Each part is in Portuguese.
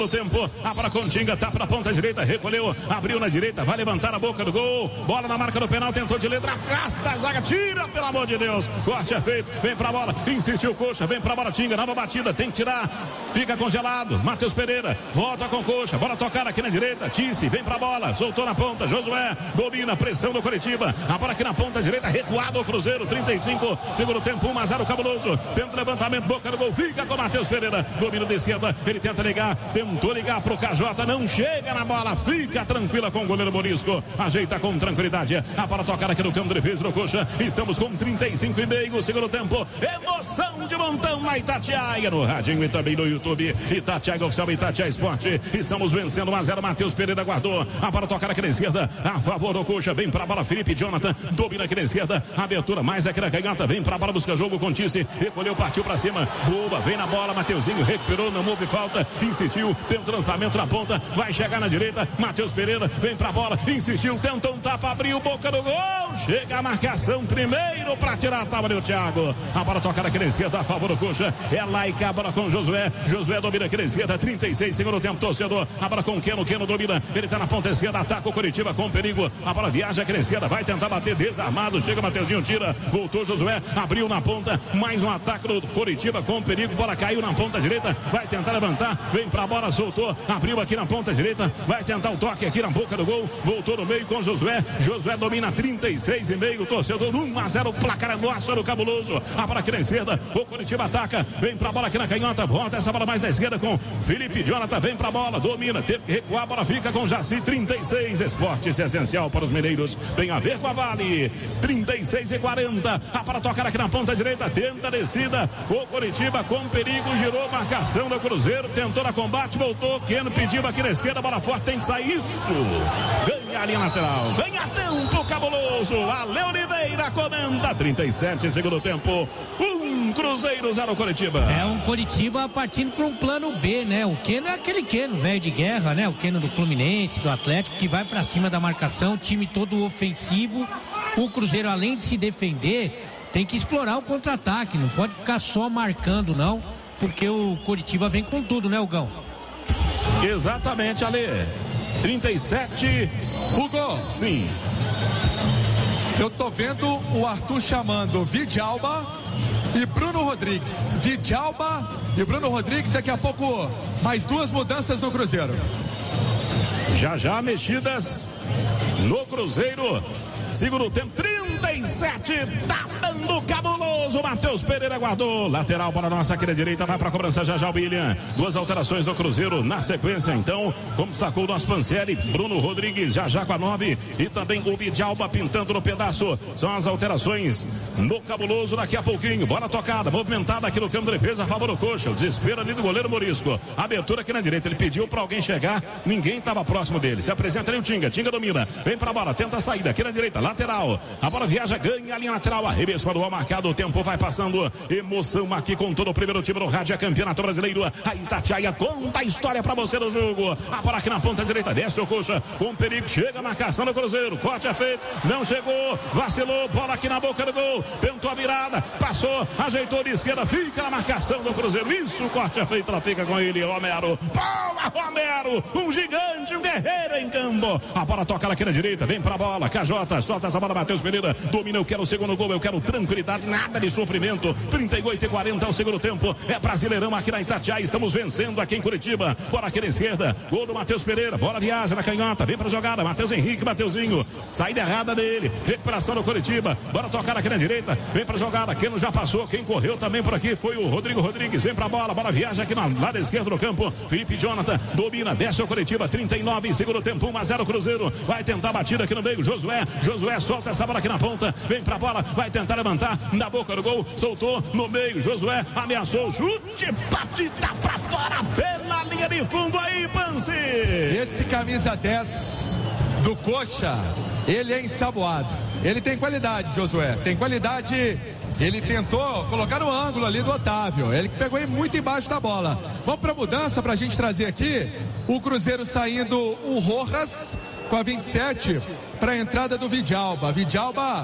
O tempo, a para Continga, tá para a ponta direita, recolheu, abriu na direita, vai levantar a boca do gol, bola na marca do penal, tentou de letra, afasta a zaga, tira, pelo amor de Deus, corte é feito, vem pra bola, insistiu Coxa, vem pra bola, Tinga, nova batida, tem que tirar, fica congelado, Matheus Pereira, volta com Coxa, bola tocada aqui na direita, Tice, vem pra bola, soltou na ponta, Josué, domina, pressão do Coritiba, a bola aqui na ponta direita, recuado o Cruzeiro, 35, segundo tempo, 1-0 Cabuloso, tenta levantamento, boca do gol, fica com Matheus Pereira, domina da esquerda, ele tenta ligar, tentou ligar pro KJ, não chega na bola, fica tranquila com o goleiro Morisco, ajeita com tranquilidade, a bola tocada aqui no campo de defesa do Coxa, estamos com 35,5, segundo tempo, emoção de montão na Itatiaia, no radinho e também no YouTube, Itatiaia Oficial, Itatiaia Esporte, estamos vencendo 1-0, Matheus Pereira guardou, a bola tocada aqui na esquerda, a favor do Coxa, vem pra bola, Felipe Jonathan, domina aqui na esquerda, abertura mais aqui na canhota, vem pra bola, busca jogo com Tice, recolheu, partiu pra cima, boa, vem na bola, Mateuzinho, recuperou, não houve falta, insistiu, tenta lançamento na ponta, vai chegar na direita, Matheus Pereira, vem pra bola, insistiu, tenta um tapa, abriu boca do gol, chega a marcação primeiro pra tirar a tábua do Thiago, a bola tocada aqui na esquerda, a favor do Coxa, é Laica, a bola com Josué domina aqui na esquerda, 36, segundo tempo, torcedor, a bola com Keno domina, ele tá na ponta esquerda, ataca o Coritiba com perigo, a bola viaja aqui na esquerda, vai tentar bater desarmado, chega Mateuzinho, tira, voltou Josué, abriu na ponta, mais um ataque do Coritiba com perigo, bola caiu na ponta direita, vai tentar levantar, vem pra bola, soltou, abriu aqui na ponta direita, vai tentar o toque aqui na boca do gol, voltou no meio com Josué domina 36,5, torcedor, 1-0, placar é nosso, no Cabuloso, a bola aqui na esquerda, o Coritiba ataca, vem pra bola aqui na canhota, volta essa bola mais na esquerda com Felipe Jonathan, vem pra bola, domina, teve que recuar, a bola fica com Jaci, 36, esportes essencial para os mineiros, tem a ver com a Vale, 36,40, a bola tocar aqui na ponta direita, tenta a descida, o Coritiba com perigo, girou, marcação do Cruzeiro, tentou na combate, voltou, Keno pediu aqui na esquerda, bola forte, tem que sair, isso, ganha a linha lateral, ganha tempo Cabuloso, Ale Oliveira comenta, 37, segundo tempo, Cruzeiro 0 Coritiba. É um Coritiba partindo para um plano B, né? O Keno é aquele Keno, velho de guerra, né? O Keno do Fluminense, do Atlético, que vai para cima da marcação, time todo ofensivo. O Cruzeiro, além de se defender, tem que explorar o contra-ataque, não pode ficar só marcando, não, porque o Coritiba vem com tudo, né, Hugão? Exatamente, Ale. 37. Hugo. Sim. Eu tô vendo o Arthur chamando Vidalba e Bruno Rodrigues. Vidalba e Bruno Rodrigues, daqui a pouco mais duas mudanças no Cruzeiro. Já mexidas no Cruzeiro. Segundo tempo, 37, tá dando Cabuloso, Matheus Pereira guardou, lateral para a nossa aqui da direita, vai para a cobrança já o William, duas alterações do Cruzeiro na sequência, então, como destacou o nosso Pancieri, Bruno Rodrigues já com a 9 e também o Vidalba pintando no pedaço, são as alterações no Cabuloso, daqui a pouquinho, bola tocada, movimentada aqui no campo de defesa, a favor do Coxa, o desespero ali do goleiro Morisco, abertura aqui na direita, ele pediu para alguém chegar, ninguém estava próximo dele, se apresenta ali o Tinga domina, vem para a bola, tenta a saída aqui na direita, lateral, a bola viaja, ganha a linha lateral, arremesso para o marcado, o tempo vai passando, emoção aqui com todo o primeiro time do Rádio Campeonato Brasileiro, a Itatiaia conta a história para você do jogo, a bola aqui na ponta direita, desce o Coxa, com perigo, chega a marcação do Cruzeiro, corte é feito, não chegou, vacilou, bola aqui na boca do gol, tentou a virada, passou, ajeitou de esquerda, fica na marcação do Cruzeiro, isso, corte é feito, ela fica com ele, Romero, bola, Romero, um gigante, um guerreiro em campo, a bola toca aqui na direita, vem pra bola, KJ, solta essa bola, Matheus Pereira, domina, eu quero o segundo gol, eu quero tranquilidade, nada de sofrimento, 38,40 ao segundo tempo, é Brasileirão aqui na Itatiaia, estamos vencendo aqui em Curitiba, bola aqui na esquerda, gol do Matheus Pereira, bola viaja na canhota, vem pra jogada, Matheus Henrique, Mateuzinho, saída errada dele, recuperação do Curitiba, bola tocar aqui na direita, vem pra jogada, Keno já passou, quem correu também por aqui foi o Rodrigo Rodrigues, vem pra bola viaja aqui na lado esquerdo do campo, Felipe Jonathan, domina, desce o Curitiba, 39, segundo tempo, 1-0 Cruzeiro, vai tentar a batida aqui no meio, Josué solta essa bola aqui na ponta, vem pra bola, vai tentar levantar, na boca do gol, soltou no meio, Josué ameaçou, chute, batida pra fora, pela linha de fundo aí, Panci. Esse camisa 10 do Coxa, ele é ensaboado, ele tem qualidade, Josué, tem qualidade. Ele tentou colocar no ângulo ali do Otávio, ele pegou muito embaixo da bola. Vamos para mudança para a gente trazer aqui o Cruzeiro saindo, o Rojas com a 27 para a entrada do Vidalba. Vidalba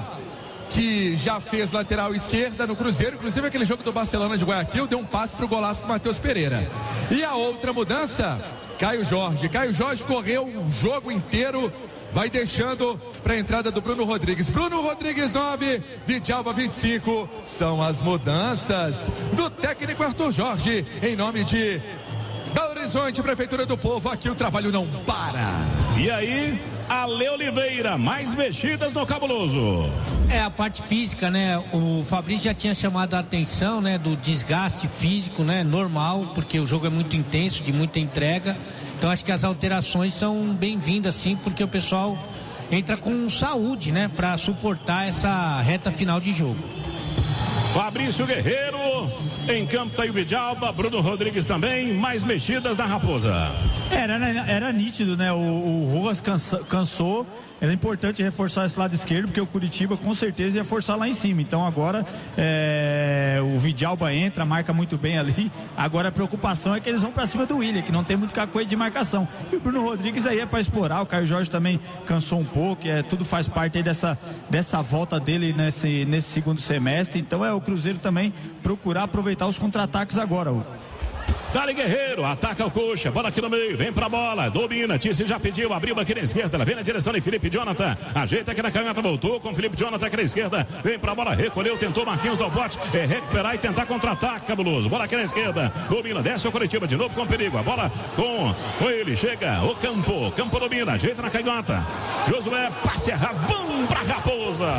que já fez lateral esquerda no Cruzeiro, inclusive aquele jogo do Barcelona de Guayaquil, deu um passe para o golaço do Matheus Pereira. E a outra mudança, Caio Jorge. Caio Jorge correu o jogo inteiro, vai deixando para a entrada do Bruno Rodrigues. Bruno Rodrigues 9, Vidjalba 25. São as mudanças do técnico Arthur Jorge, em nome de Belo Horizonte, Prefeitura do Povo. Aqui o trabalho não para. E aí, Ale Oliveira, mais mexidas no Cabuloso. É a parte física, né? O Fabrício já tinha chamado a atenção, né, do desgaste físico, né, normal, porque o jogo é muito intenso, de muita entrega. Então acho que as alterações são bem-vindas, sim, porque o pessoal entra com saúde, né, para suportar essa reta final de jogo. Fabrício Guerreiro, em campo tá o Vidjalba, Bruno Rodrigues também, mais mexidas da Raposa. Era nítido, né? O Rojas cansou. Era importante reforçar esse lado esquerdo, porque o Curitiba com certeza ia forçar lá em cima. Então agora o Vidjalba entra, marca muito bem ali. Agora a preocupação é que eles vão pra cima do William, que não tem muito cacoete de marcação. E o Bruno Rodrigues aí é pra explorar. O Caio Jorge também cansou um pouco. Tudo faz parte aí dessa volta dele nesse segundo semestre. Então é o Cruzeiro também procurar aproveitar os contra-ataques agora. Dali Guerreiro, ataca o Coxa, bola aqui no meio, vem pra bola, domina, Tice já pediu, abriu aqui na esquerda, ela vem na direção de Felipe Jonathan, ajeita aqui na canhota, voltou com Felipe Jonathan aqui na esquerda, vem pra bola, recolheu, tentou Marquinhos do bote, recuperar e tentar contra-ataque, Cabuloso, bola aqui na esquerda, domina, desce o Curitiba de novo com perigo, a bola com ele, chega o Campo domina, ajeita na canhota, Josué, passe errado, bom pra Raposa.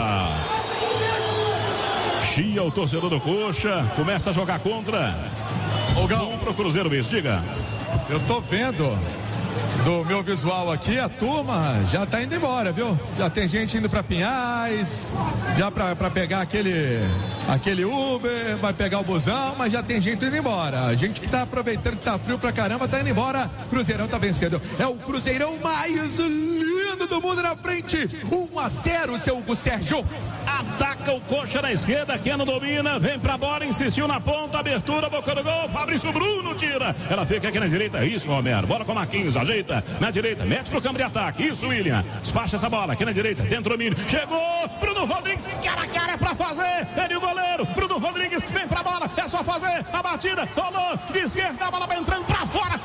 Chia, o torcedor do Coxa, começa a jogar contra. Bom pro Cruzeiro mesmo, diga. Eu tô vendo do meu visual aqui, a turma já tá indo embora, viu? Já tem gente indo pra Pinhais, já pra pegar aquele Uber, vai pegar o busão, mas já tem gente indo embora. A gente que tá aproveitando que tá frio pra caramba, tá indo embora. Cruzeirão tá vencendo. É o Cruzeirão mais lindo do mundo na frente. 1-0, seu Hugo Sérgio. Ataca o Coxa na esquerda, Keno domina, vem pra bola, insistiu na ponta, abertura, boca do gol, Fabrício Bruno tira, ela fica aqui na direita, isso Romero, bola com Marquinhos, ajeita na direita, mete pro campo de ataque, isso William, despacha essa bola aqui na direita, tenta o domínio, chegou, Bruno Rodrigues, cara a cara é pra fazer, ele o goleiro, Bruno Rodrigues, vem pra bola, é só fazer a batida, rolou, de esquerda, a bola vai entrando pra fora,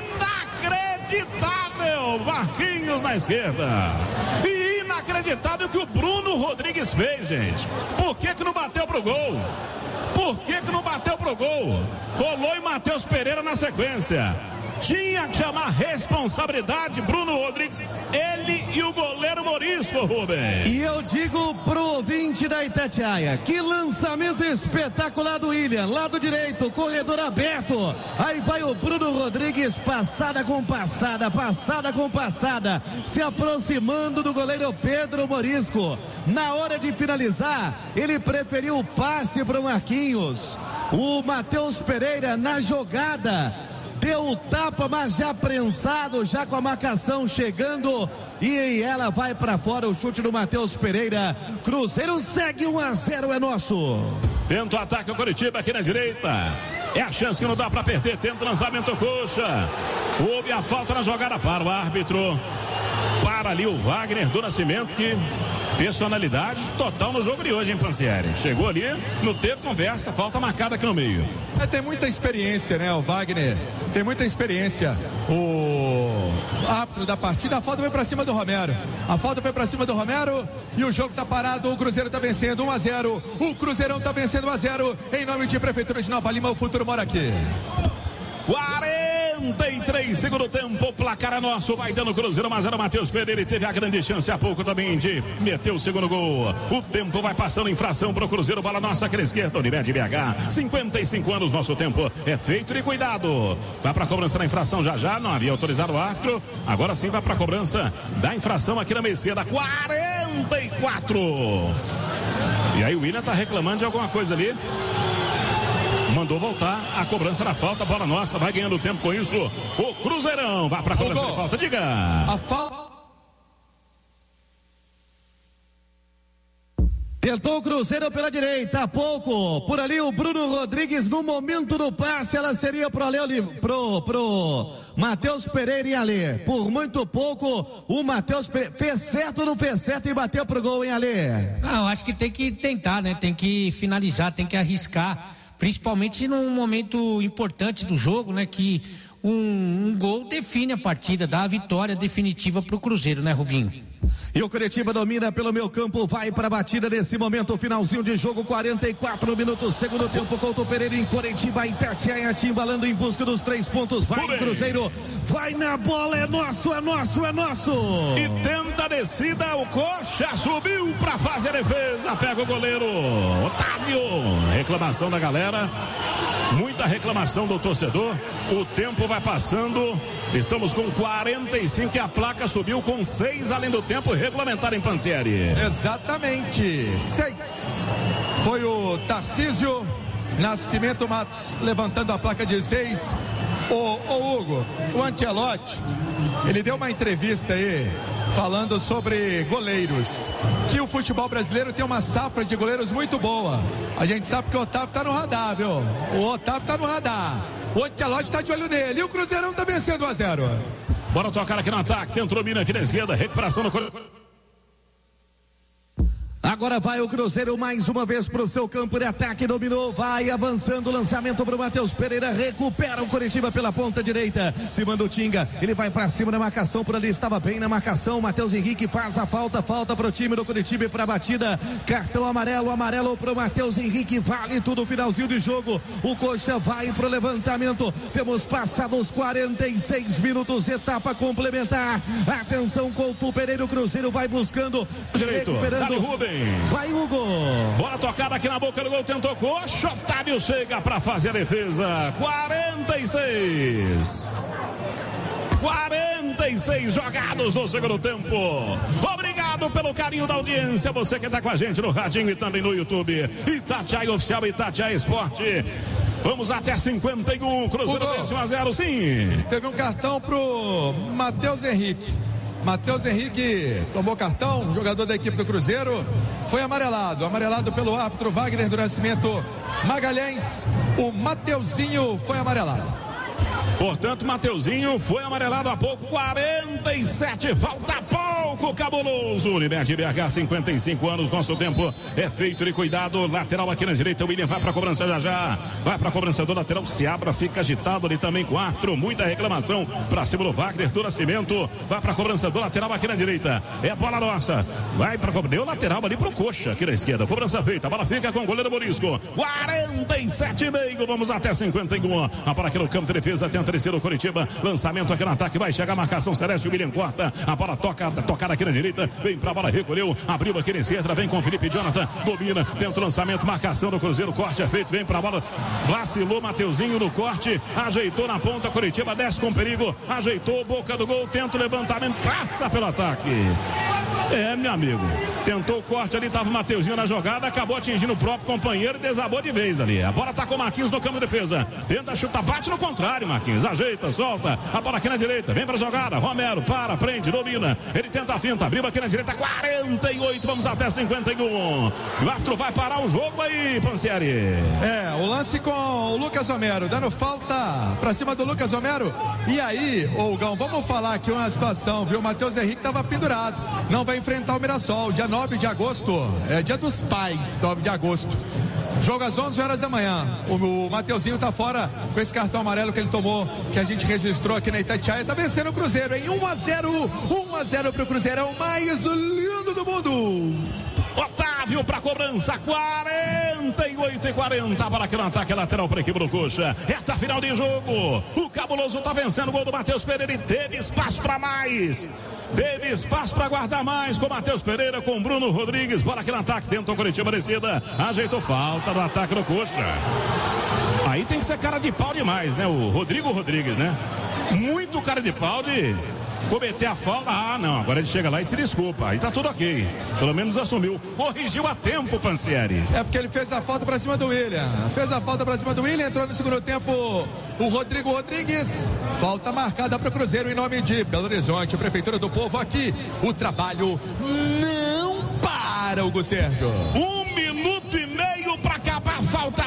inacreditável, Marquinhos na esquerda, inacreditável que o Bruno Rodrigues fez, gente. Por que não bateu pro gol? Por que não bateu pro gol? Rolou e Matheus Pereira na sequência. Tinha que chamar responsabilidade Bruno Rodrigues, ele e o goleiro Morisco, Rubem. E eu digo pro ouvinte da Itatiaia, que lançamento espetacular do William, lado direito, corredor aberto, aí vai o Bruno Rodrigues, passada com passada, se aproximando do goleiro Pedro Morisco. Na hora de finalizar, ele preferiu o passe pro Marquinhos. O Matheus Pereira na jogada deu o tapa, mas já prensado, já com a marcação chegando, e ela vai para fora, o chute do Matheus Pereira. Cruzeiro segue 1-0, é nosso. Tenta o ataque ao Curitiba aqui na direita, é a chance que não dá para perder, tenta o lançamento Coxa, houve a falta na jogada para o árbitro, para ali o Wagner do Nascimento, que personalidade total no jogo de hoje, hein, Pansieri? Chegou ali, não teve conversa, falta marcada aqui no meio. Tem muita experiência, né, o Wagner, tem muita experiência. O árbitro da partida, a falta foi pra cima do Romero. E o jogo tá parado, o Cruzeiro tá vencendo 1-0. O Cruzeirão tá vencendo 1-0. Em nome de Prefeitura de Nova Lima, o futuro mora aqui. 43, segundo tempo, o placar é nosso, vai dando Cruzeiro 1-0, Matheus Pereira, ele teve a grande chance há pouco também de meter o segundo gol. O tempo vai passando, infração pro Cruzeiro, bola nossa aqui na esquerda, Unimed BH, 55 anos, nosso tempo é feito de cuidado. Vai pra cobrança da infração já, não havia autorizado o árbitro, agora sim vai pra cobrança da infração aqui na meia esquerda, 44. E aí o William tá reclamando de alguma coisa ali. Mandou voltar a cobrança da falta, bola nossa, vai ganhando tempo com isso. O Cruzeirão vai para a cobrança da falta, diga. A falta. Tentou o Cruzeiro pela direita, há pouco, por ali o Bruno Rodrigues no momento do passe, ela seria pro Matheus Pereira e Alê. Por muito pouco, o Matheus fez certo ou não fez certo e bateu pro gol, hein, Alê? Não, acho que tem que tentar, né? Tem que finalizar, tem que arriscar. Principalmente num momento importante do jogo, né? Que um gol define a partida, dá a vitória definitiva para o Cruzeiro, né, Rubinho? E o Curitiba domina pelo meio campo, vai para a batida nesse momento, finalzinho de jogo, 44 minutos, segundo tempo, Couto Pereira em Curitiba, Itatiaia embalando em busca dos 3 pontos, vai Cruzeiro, vai na bola, é nosso, é nosso, é nosso! E tenta a descida, o Coxa subiu para fazer a defesa, pega o goleiro Otávio, reclamação da galera, muita reclamação do torcedor, o tempo vai passando, estamos com 45 e a placa subiu com 6 além do tempo regulamentar em Pansieri. Exatamente, 6. Foi o Tarcísio Nascimento Matos levantando a placa de 6. O Hugo, o Ancelotti, ele deu uma entrevista aí falando sobre goleiros, que o futebol brasileiro tem uma safra de goleiros muito boa. A gente sabe que o Otávio tá no radar, viu? O Otávio tá no radar. O Ancelotti tá de olho nele. E o Cruzeirão tá vencendo 1-0. Bora tocar aqui no ataque, tentou domínio aqui na esquerda, recuperação no... Agora vai o Cruzeiro mais uma vez para o seu campo de ataque, dominou, vai avançando, lançamento para o Matheus Pereira, recupera o Curitiba pela ponta direita, se manda o Tinga, ele vai para cima da marcação, por ali estava bem na marcação, Matheus Henrique faz a falta para o time do Curitiba e para a batida, cartão amarelo para o Matheus Henrique, vale tudo, finalzinho de jogo, o Coxa vai para o levantamento, temos passado os 46 minutos, etapa complementar, atenção, Couto Pereira, o Cruzeiro vai buscando, se direito, recuperando. Dali, Rubem. Vai, Hugo. Bola tocada aqui na boca do gol, tentou Coxa, Otávio chega para fazer a defesa. 46 jogados no segundo tempo. Obrigado pelo carinho da audiência, você que está com a gente no radinho e também no YouTube. Itatiaia Oficial, Itatiaia Esporte. Vamos até 51, Cruzeiro vence 1-0, sim. Teve um cartão pro Matheus Henrique. Matheus Henrique tomou cartão, jogador da equipe do Cruzeiro, foi amarelado pelo árbitro Wagner do Nascimento Magalhães. O Mateuzinho foi amarelado. Portanto, Mateuzinho foi amarelado há pouco, 47, falta pouco, cabuloso. Unimed BH, 55 anos, nosso tempo é feito de cuidado. Lateral aqui na direita, o William vai para a cobrança já. Vai para a cobrança do lateral, Seabra fica agitado ali também com Arthur, muita reclamação para cima do Wagner do Nascimento. Vai para a cobrança do lateral aqui na direita, é a bola nossa. Vai para deu lateral ali para o Coxa aqui na esquerda, cobrança feita, a bola fica com o goleiro Morisco. 47,5, vamos até 51. A bola aqui no campo de defesa, tenta descer o Curitiba, lançamento aqui no ataque, vai chegar a marcação Celeste, o William corta, a bola tocada aqui na direita, vem pra bola, recolheu, abriu aqui na esquerda, vem com o Felipe Jonathan, domina, tenta o lançamento, marcação do Cruzeiro, corte é feito, vem pra bola, vacilou Mateuzinho no corte, ajeitou na ponta, Curitiba desce com perigo, ajeitou, boca do gol, tenta o levantamento, passa pelo ataque. É, meu amigo, tentou o corte ali, tava o Mateuzinho na jogada, acabou atingindo o próprio companheiro e desabou de vez ali. A bola tá com o Marquinhos no campo de defesa, tenta chutar, bate no contrário, Marquinhos, ajeita, solta, a bola aqui na direita, vem pra jogada, Romero, para, prende, domina, ele tenta a finta, abriu aqui na direita, 48, vamos até 51. O árbitro vai parar o jogo aí, Pansieri. É, o lance com o Lucas Romero, dando falta pra cima do Lucas Romero. E aí, Gão, vamos falar aqui uma situação, viu? O Matheus Henrique tava pendurado, não vai enfrentar o Mirassol, dia 9 de agosto, é dia dos pais, 9 de agosto. Jogo às 11 horas da manhã. O Mateuzinho tá fora com esse cartão amarelo que ele tomou, que a gente registrou aqui na Itatiaia. Tá vencendo o Cruzeiro, hein? 1-0 pro Cruzeirão, mais lindo do mundo. Otávio para cobrança, 48-40 para aquele ataque lateral para a equipe do Coxa. Reta final de jogo. O Cabuloso tá vencendo o gol do Matheus Pereira e teve espaço para mais. Teve espaço para guardar mais com o Matheus Pereira, com o Bruno Rodrigues. Bola aqui no ataque, tentou o Curitiba descida. Ajeitou, falta do ataque do Coxa. Aí tem que ser cara de pau demais, né? O Rodrigo Rodrigues, né? Muito cara de pau de cometer a falta. Ah, não, agora ele chega lá e se desculpa. Aí tá tudo ok. Pelo menos assumiu. Corrigiu a tempo, Pansieri. É porque ele fez a falta pra cima do William. Entrou no segundo tempo o Rodrigo Rodrigues. Falta marcada pro Cruzeiro em nome de Belo Horizonte, Prefeitura do Povo. Aqui o trabalho não para, Hugo Sérgio. 1 minuto e meio pra acabar. Falta pouco.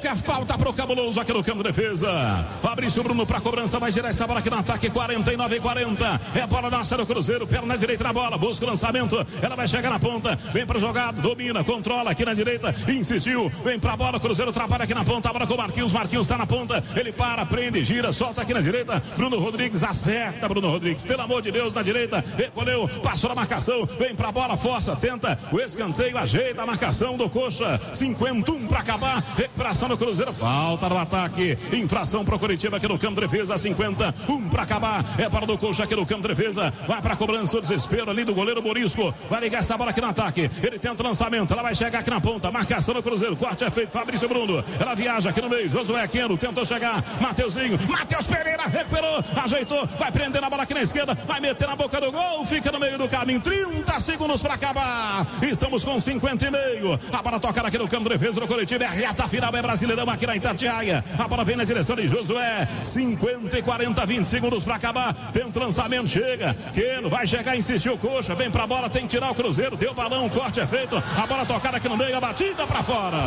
quer falta pro Cabuloso aqui no campo de defesa. Fabrício Bruno pra cobrança, vai girar essa bola aqui no ataque, 49-40. É a bola nossa do Cruzeiro, perna direita na bola, busca o lançamento, ela vai chegar na ponta, vem pra jogada, domina, controla aqui na direita, insistiu, vem pra bola, Cruzeiro trabalha aqui na ponta, a bola com o Marquinhos tá na ponta, ele para, prende, gira, solta aqui na direita, Bruno Rodrigues, acerta Bruno Rodrigues, pelo amor de Deus, na direita, recolheu, passou na marcação, vem pra bola, força, tenta o escanteio, ajeita a marcação do Coxa, 51 pra acabar, recuperação do Cruzeiro, falta no ataque, infração pro Coritiba aqui no campo de defesa, 51 pra acabar, é para do Coxa aqui no campo de defesa, vai pra cobrança, o desespero ali do goleiro Morisco, vai ligar essa bola aqui no ataque, ele tenta o lançamento, ela vai chegar aqui na ponta, marcação do Cruzeiro, corte é feito, Fabrício Bruno, ela viaja aqui no meio, Josué Queno tentou chegar, Mateuzinho, Matheus Pereira recuperou, ajeitou, vai prender a bola aqui na esquerda, vai meter na boca do gol, fica no meio do caminho, 30 segundos para acabar, estamos com 50 e meio, a bola tocada aqui no campo de defesa do Coritiba, é a reta final, é Brasileirão aqui na Itatiaia, a bola vem na direção de Josué, 50 e 40, 20 segundos para acabar, tenta o lançamento, chega, Queno vai chegar, insistiu o Coxa, vem pra bola, tem que tirar o Cruzeiro, deu balão, o corte é feito, a bola tocada aqui no meio, a batida para fora,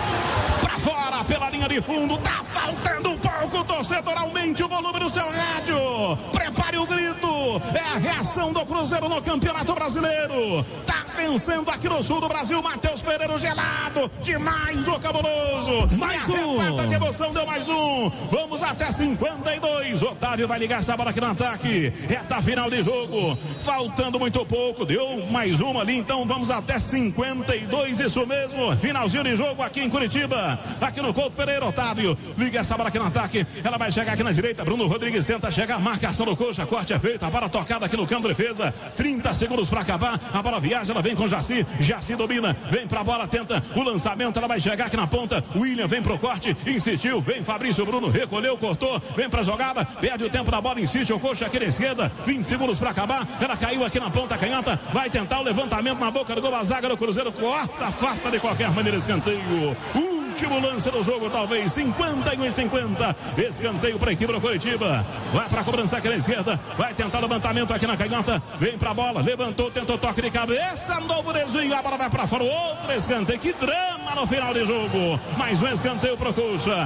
pela linha de fundo, tá faltando um pouco, torcedor, aumente o volume do seu rádio, prepare o grito, é a reação do Cruzeiro no Campeonato Brasileiro, tá vencendo aqui no sul do Brasil, Matheus Pereira, gelado, demais o Cabuloso, mais um, de emoção, deu mais um, vamos até 52, Otávio vai ligar essa bola aqui no ataque, reta final de jogo, faltando muito pouco, deu mais uma ali, então vamos até 52, isso mesmo, finalzinho de jogo aqui em Curitiba, aqui no Couto Pereira, Otávio, liga essa bola aqui no ataque, ela vai chegar aqui na direita, Bruno Rodrigues tenta chegar, marcação do Coxa, corte é feito, a bola tocada aqui no campo de defesa, 30 segundos para acabar, a bola viaja, ela vem com Jaci domina, vem pra bola, tenta o lançamento, ela vai chegar aqui na ponta, William vem pro corte, insistiu, vem Fabrício Bruno, recolheu, cortou, vem pra jogada, perde o tempo da bola, insiste o Coxa aqui na esquerda, 20 segundos para acabar, ela caiu aqui na ponta canhota, vai tentar o levantamento na boca do gol, a zaga do Cruzeiro corta, afasta de qualquer maneira escanteio, último lance do jogo, talvez 51 e 50, escanteio para a equipe do Coritiba, vai para a cobrança aqui na esquerda, vai tentar o levantamento aqui na canhota, vem para a bola, levantou, tentou toque de cabeça, novo desvio, a bola vai para fora, outro escanteio, que drama no final de jogo, mais um escanteio para o Coxa,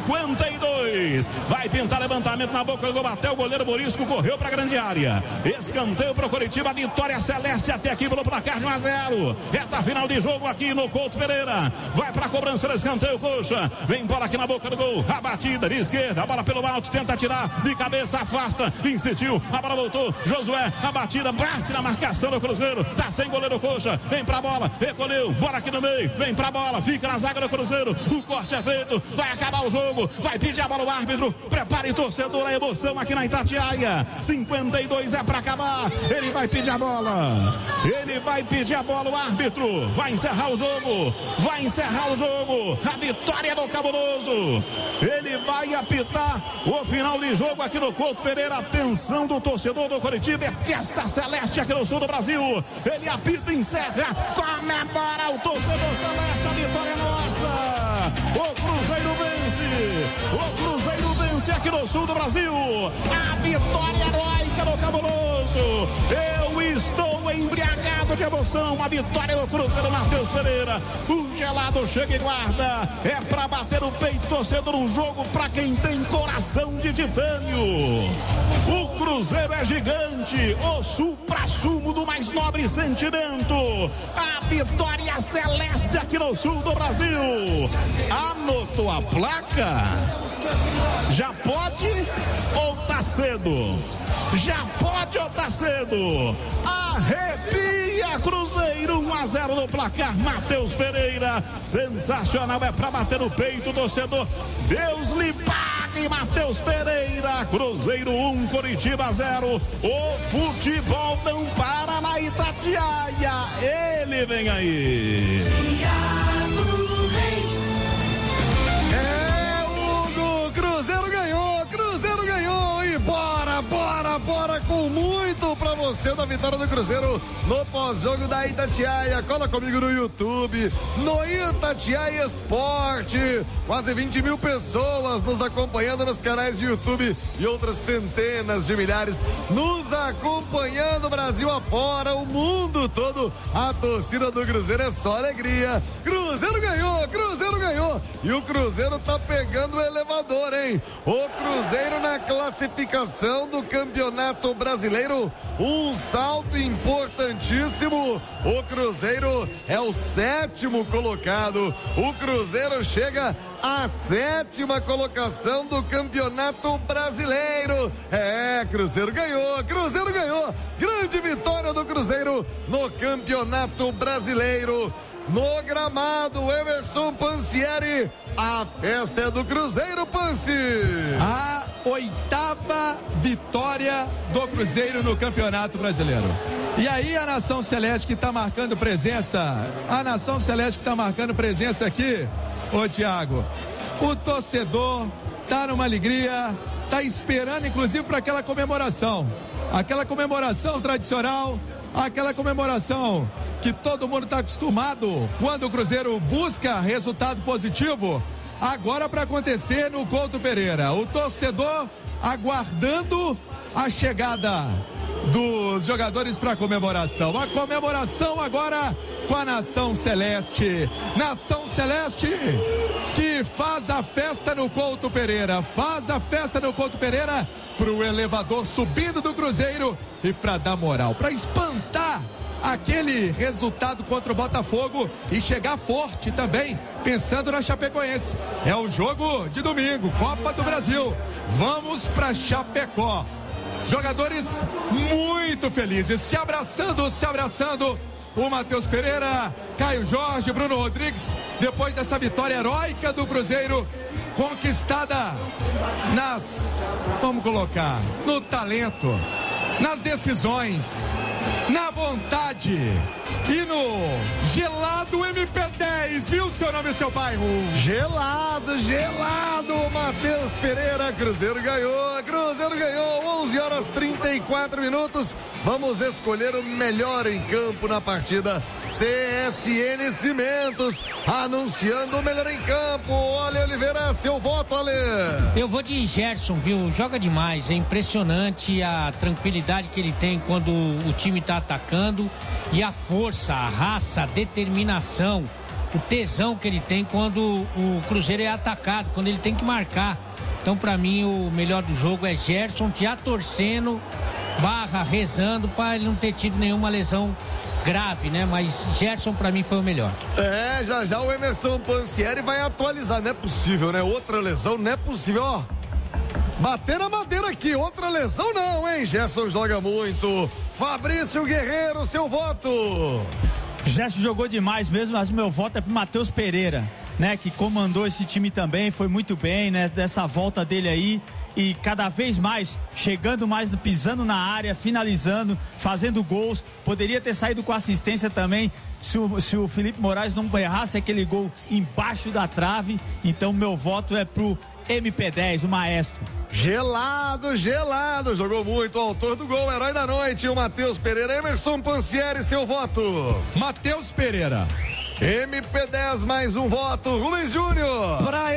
52, vai pintar levantamento na boca do gol, bateu o goleiro Morisco, correu para a grande área, escanteio para o Coritiba, vitória celeste até aqui pelo placar de 1-0, reta final de jogo aqui no Couto Pereira, vai para a cobrança do escanteio, Coxa, vem bola aqui na boca do gol, a batida de esquerda, a bola pelo alto, tenta tirar de cabeça, afasta, insistiu, a bola voltou, Josué, a batida, bate na marcação do Cruzeiro, tá sem goleiro Coxa, vem pra bola, recolheu, bola aqui no meio, vem pra bola, fica na zaga do Cruzeiro, o corte é feito, vai acabar o jogo, vai pedir a bola o árbitro, prepare torcedor, a emoção aqui na Itatiaia, 52 é pra acabar, ele vai pedir a bola, o árbitro, vai encerrar o jogo, a vitória do Cabuloso, ele vai apitar o final de jogo aqui no Couto Pereira, atenção do torcedor do Coritiba, é festa celeste aqui no sul do Brasil, ele apita, encerra, comemora o torcedor celeste, a vitória é nossa, o Cruzeiro vence aqui no sul do Brasil, a vitória heróica do Cabuloso, eu estou embriagado de emoção, a vitória do Cruzeiro, Matheus Pereira, o gelado chega e guarda, é pra bater o peito, torcedor, um jogo pra quem tem coração de titânio, o Cruzeiro é gigante, o supra-sumo do mais nobre sentimento, a vitória celeste aqui no sul do Brasil, anotou a placa, já pode ou tá cedo? Já pode ou tá cedo? Arrepia, Cruzeiro, 1-0 no placar, Matheus Pereira, sensacional, é pra bater no peito, torcedor, Deus lhe pague, Matheus Pereira, Cruzeiro 1, Coritiba 0, o futebol não para na Itatiaia, ele vem aí. Cruzeiro ganhou e bora com muito prazer. pra você da vitória do Cruzeiro no pós-jogo da Itatiaia. Cola comigo no YouTube, no Itatiaia Esporte. Quase 20 mil pessoas nos acompanhando nos canais de YouTube e outras centenas de milhares nos acompanhando Brasil afora, o mundo todo. A torcida do Cruzeiro é só alegria. Cruzeiro ganhou, Cruzeiro ganhou. E o Cruzeiro tá pegando o elevador, hein? O Cruzeiro na classificação do Campeonato Brasileiro, um salto importantíssimo. O Cruzeiro é o 7º colocado. O Cruzeiro chega à 7ª colocação do Campeonato Brasileiro. Cruzeiro ganhou, Cruzeiro ganhou. Grande vitória do Cruzeiro no Campeonato Brasileiro. No gramado, Emerson Pansieri, a festa é do Cruzeiro, Pansi. A 8ª vitória do Cruzeiro no Campeonato Brasileiro. E aí a Nação Celeste que está marcando presença, aqui, ô Thiago, o torcedor tá numa alegria, tá esperando inclusive para aquela comemoração tradicional, aquela comemoração que todo mundo está acostumado quando o Cruzeiro busca resultado positivo, agora para acontecer no Couto Pereira. O torcedor aguardando a chegada dos jogadores para a comemoração. A comemoração agora com a Nação Celeste. Nação Celeste que faz a festa no Couto Pereira. Pro elevador subindo do Cruzeiro e para dar moral, para espantar aquele resultado contra o Botafogo e chegar forte também, pensando na Chapecoense. É o jogo de domingo, Copa do Brasil. Vamos para Chapecó. Jogadores muito felizes, se abraçando. O Matheus Pereira, Caio Jorge, Bruno Rodrigues, depois dessa vitória heróica do Cruzeiro, conquistada no talento, nas decisões, na vontade e no gelado MP10, viu seu nome e seu bairro? Gelado, Matheus Pereira. Cruzeiro ganhou, 11h34. Vamos escolher o melhor em campo na partida. CSN Cimentos anunciando o melhor em campo. Ale Oliveira, seu voto, Ale. Eu vou de Gerson, viu? Joga demais, é impressionante a tranquilidade que ele tem quando o time está atacando e a força, a raça, a determinação, o tesão que ele tem quando o Cruzeiro é atacado, quando ele tem que marcar. Então, para mim, o melhor do jogo é Gerson, já torcendo, rezando para ele não ter tido nenhuma lesão grave, né? Mas Gerson para mim foi o melhor. Já o Emerson Pansieri vai atualizar, não é possível, né? Outra lesão, não é possível, ó. Bater a madeira aqui, outra lesão não, hein? Gerson joga muito. Fabrício Guerreiro, seu voto. Gerson jogou demais mesmo, mas meu voto é pro Matheus Pereira, né? Que comandou esse time também, foi muito bem, né? Dessa volta dele aí e cada vez mais, chegando mais, pisando na área, finalizando, fazendo gols. Poderia ter saído com assistência também se o Felipe Moraes não errasse aquele gol embaixo da trave. Então meu voto é pro MP10, o maestro. Gelado, jogou muito, o autor do gol, herói da noite, o Matheus Pereira. Emerson Pansieri, seu voto. Matheus Pereira. MP10, mais um voto, Rubens Júnior. Pra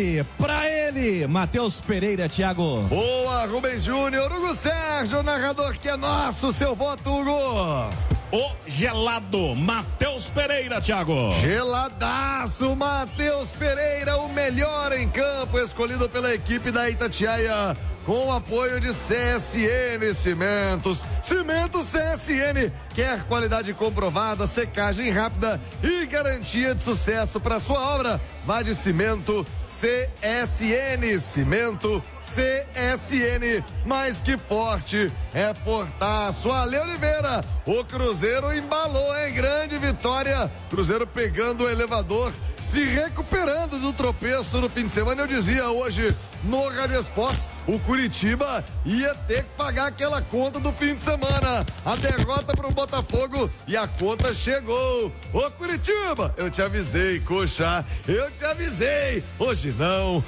ele, Matheus Pereira, Thiago. Boa, Rubens Júnior. Hugo Sérgio, narrador que é nosso, seu voto, Hugo. O gelado, Matheus Pereira, Thiago. Geladaço, Matheus Pereira, o melhor em campo, escolhido pela equipe da Itatiaia, com o apoio de CSN Cimentos. Cimentos CSN, quer qualidade comprovada, secagem rápida e garantia de sucesso para sua obra? Vá de Cimento CSN, Cimento CSN, mais que forte, é fortaço. Ale Oliveira, o Cruzeiro embalou, hein? Grande vitória, Cruzeiro pegando o elevador, se recuperando do tropeço no fim de semana. Eu dizia hoje no Rádio Esportes. O Curitiba ia ter que pagar aquela conta do fim de semana. A derrota pro Botafogo e a conta chegou. Ô Curitiba, eu te avisei, coxa, eu te avisei. Hoje não,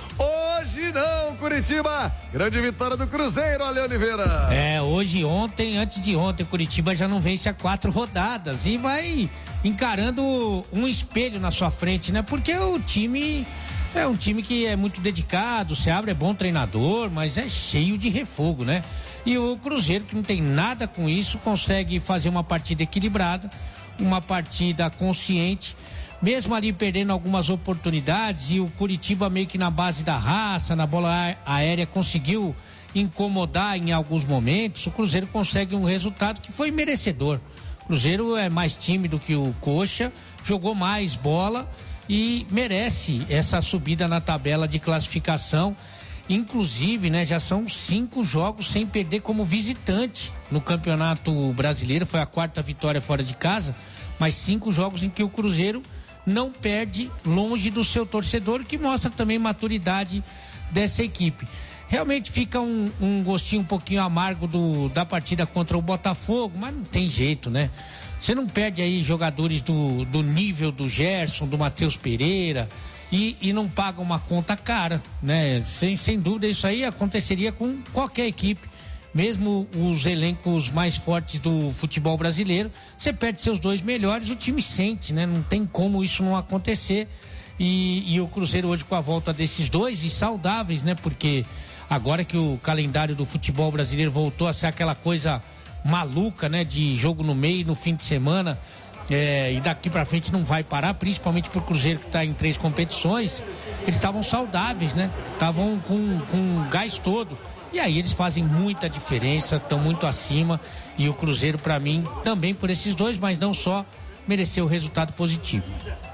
Curitiba. Grande vitória do Cruzeiro, Ale Oliveira. Antes de ontem, o Curitiba já não vence há 4 rodadas e vai encarando um espelho na sua frente, né? Porque o time é um time que é muito dedicado, o Seabra é bom treinador, mas é cheio de refogo, né? E o Cruzeiro, que não tem nada com isso, consegue fazer uma partida equilibrada, uma partida consciente, mesmo ali perdendo algumas oportunidades, e o Curitiba meio que na base da raça, na bola aérea, conseguiu incomodar em alguns momentos. O Cruzeiro consegue um resultado que foi merecedor. O Cruzeiro é mais tímido que o Coxa, jogou mais bola e merece essa subida na tabela de classificação. Inclusive, né, já são 5 jogos sem perder como visitante no Campeonato Brasileiro. Foi a 4ª vitória fora de casa, mas 5 jogos em que o Cruzeiro não perde longe do seu torcedor, que mostra também maturidade dessa equipe. Realmente fica um gostinho um pouquinho amargo da partida contra o Botafogo, mas não tem jeito, né? Você não perde aí jogadores do nível do Gerson, do Matheus Pereira e não paga uma conta cara, né? Sem dúvida, isso aí aconteceria com qualquer equipe, mesmo os elencos mais fortes do futebol brasileiro. Você perde seus 2 melhores, o time sente, né? Não tem como isso não acontecer. E o Cruzeiro hoje, com a volta desses 2 e saudáveis, né? Porque agora que o calendário do futebol brasileiro voltou a ser aquela coisa maluca, né? De jogo no meio, no fim de semana, e daqui pra frente não vai parar, principalmente pro Cruzeiro, que tá em 3 competições. Eles estavam saudáveis, né? Estavam com gás todo. E aí eles fazem muita diferença, estão muito acima. E o Cruzeiro, pra mim, também por esses 2, mas não só, mereceu o resultado positivo.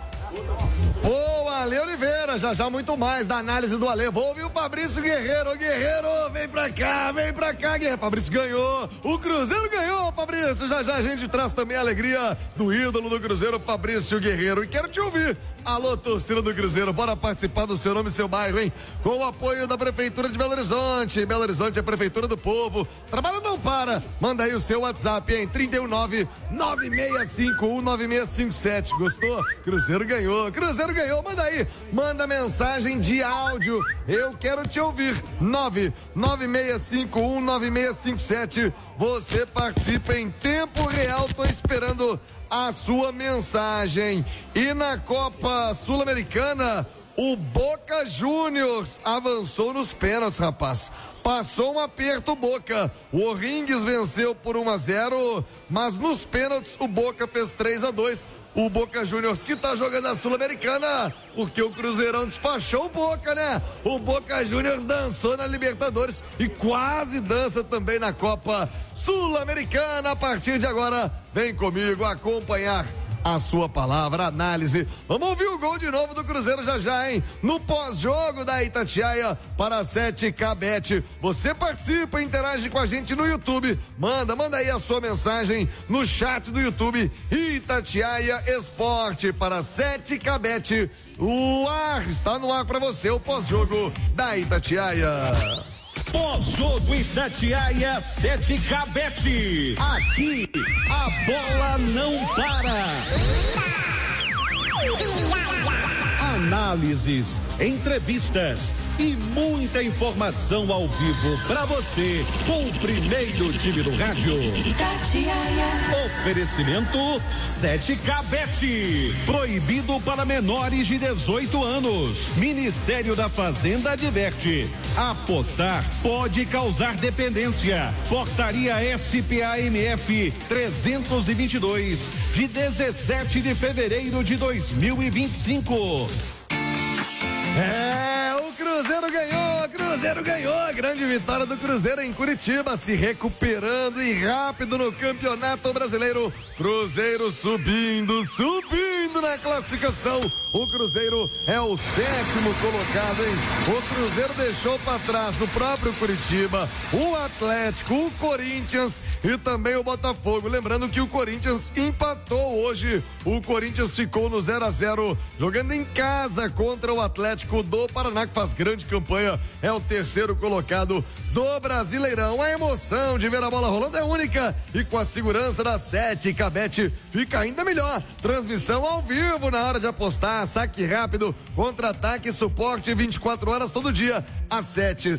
Ale Oliveira, já muito mais da análise do Ale. Vou ouvir o Fabrício Guerreiro. Guerreiro, vem pra cá, Guerreiro. Fabrício ganhou, o Cruzeiro ganhou, Fabrício. Já a gente traz também a alegria do ídolo do Cruzeiro, Fabrício Guerreiro. E quero te ouvir. Alô, torcida do Cruzeiro, bora participar do seu nome e seu bairro, hein? Com o apoio da Prefeitura de Belo Horizonte. Belo Horizonte é a Prefeitura do Povo. Trabalho não para. Manda aí o seu WhatsApp, hein? 319-9651-9657. Gostou? Cruzeiro ganhou. Manda aí. Manda mensagem de áudio. Eu quero te ouvir. 99651-9657. Você participa em tempo real. Tô esperando a sua mensagem. E na Copa Sul-Americana, o Boca Juniors avançou nos pênaltis, rapaz. Passou um aperto, Boca. O O'Rings venceu por 1-0, mas nos pênaltis o Boca fez 3-2. O Boca Juniors que tá jogando a Sul-Americana, porque o Cruzeirão despachou o Boca, né? O Boca Juniors dançou na Libertadores e quase dança também na Copa Sul-Americana. A partir de agora, vem comigo acompanhar a sua palavra, análise. Vamos ouvir o gol de novo do Cruzeiro já, hein? No pós-jogo da Itatiaia para a 7K Bet. Você participa, interage com a gente no YouTube. Manda aí a sua mensagem no chat do YouTube. Itatiaia Esporte para a 7K Bet. Está no ar para você o pós-jogo da Itatiaia. Pós-jogo Itatiaia 7K Bet. Aqui a bola não para. Análises, entrevistas e muita informação ao vivo para você com o primeiro time do rádio. Oferecimento 7K Bet. Proibido para menores de 18 anos. Ministério da Fazenda adverte. Apostar pode causar dependência. Portaria SPAMF 322 de 17 de fevereiro de 2025. O Cruzeiro ganhou, grande vitória do Cruzeiro em Curitiba, se recuperando e rápido no Campeonato Brasileiro. Cruzeiro subindo na classificação. O Cruzeiro é o 7º colocado, hein? O Cruzeiro deixou para trás o próprio Curitiba, o Atlético, o Corinthians e também o Botafogo. Lembrando que o Corinthians empatou hoje. O Corinthians ficou no 0-0, jogando em casa contra o Atlético do Paraná, que faz grande campanha. É o 3º colocado do Brasileirão. A emoção de ver a bola rolando é única e com a segurança da 7KB fica ainda melhor. Transmissão ao vivo na hora de apostar, saque rápido, contra-ataque, suporte 24 horas todo dia. Acesse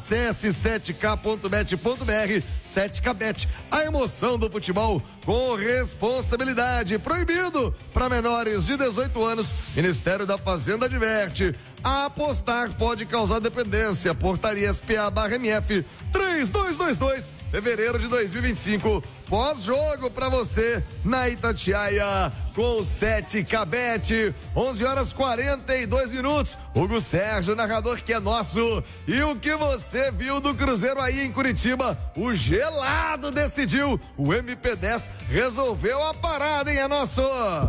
7k.bet.br. 7KB, a emoção do futebol com responsabilidade. Proibido para menores de 18 anos. Ministério da Fazenda adverte. Apostar pode causar dependência. Portaria SPA/MF 3222, fevereiro de 2025. Pós-jogo para você na Itatiaia com 7KB. 11h42. Hugo Sérgio, narrador que é nosso. E o que você viu do Cruzeiro aí em Curitiba? O gelado decidiu. O MP10 resolveu a parada, hein? É nosso.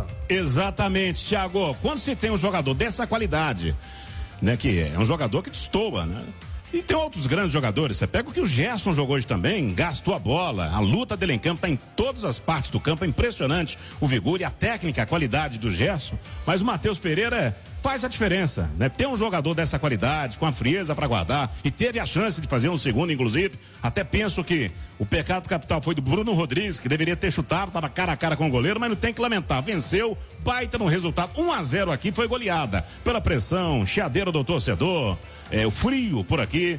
Exatamente, Thiago. Quando se tem um jogador dessa qualidade, né, que é um jogador que destoa, né? E tem outros grandes jogadores. Você pega o que o Gerson jogou hoje também, gastou a bola, a luta dele em campo, tá em todas as partes do campo, é impressionante o vigor e a técnica, a qualidade do Gerson. Mas o Matheus Pereira faz a diferença, né? Ter um jogador dessa qualidade, com a frieza para guardar, e teve a chance de fazer um segundo, inclusive. Até penso que o pecado capital foi do Bruno Rodrigues, que deveria ter chutado, estava cara a cara com o goleiro, mas não tem que lamentar. Venceu, baita no resultado. 1-0 aqui, foi goleada pela pressão, chiadeira do torcedor, o frio por aqui.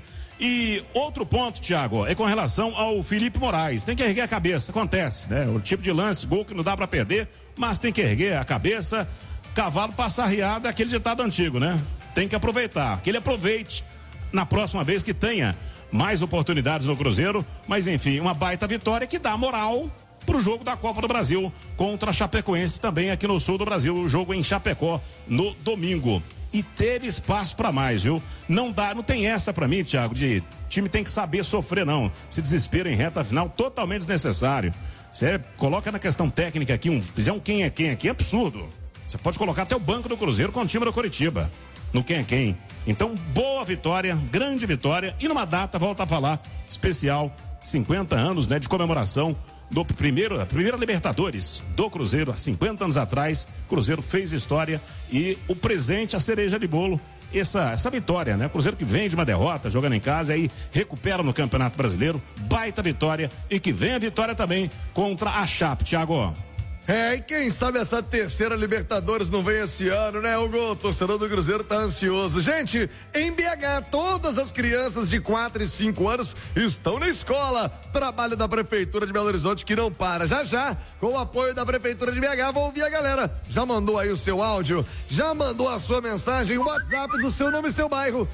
E outro ponto, Thiago, é com relação ao Felipe Moraes. Tem que erguer a cabeça, acontece, né? O tipo de lance, gol que não dá para perder, mas tem que erguer a cabeça. Cavalo passa arriado é aquele ditado antigo, né? Tem que aproveitar, que ele aproveite na próxima vez, que tenha mais oportunidades no Cruzeiro. Mas enfim, uma baita vitória que dá moral pro jogo da Copa do Brasil contra a Chapecoense, também aqui no sul do Brasil, o jogo em Chapecó no domingo. E teve espaço para mais, viu? Não tem essa para mim, Thiago, de time tem que saber sofrer, não. Se desespera em reta final, totalmente desnecessário. Você coloca na questão técnica aqui, fizer um quem é quem aqui, é absurdo. Você pode colocar até o banco do Cruzeiro com o time do Coritiba, no quem é quem. Então, boa vitória, grande vitória, e numa data, volta a falar, especial, 50 anos, né, de comemoração da primeira Libertadores do Cruzeiro, há 50 anos atrás. O Cruzeiro fez história e o presente, a cereja de bolo, essa vitória, né? O Cruzeiro que vem de uma derrota, jogando em casa, aí recupera no Campeonato Brasileiro, baita vitória, e que vem a vitória também contra a Chape, Thiago. E quem sabe essa terceira Libertadores não vem esse ano, né, Hugo? O torcedor do Cruzeiro tá ansioso. Gente, em BH, todas as crianças de 4 e 5 anos estão na escola. Trabalho da Prefeitura de Belo Horizonte que não para. Já, com o apoio da Prefeitura de BH, vou ouvir a galera. Já mandou aí o seu áudio? Já mandou a sua mensagem? O WhatsApp do seu nome e seu bairro?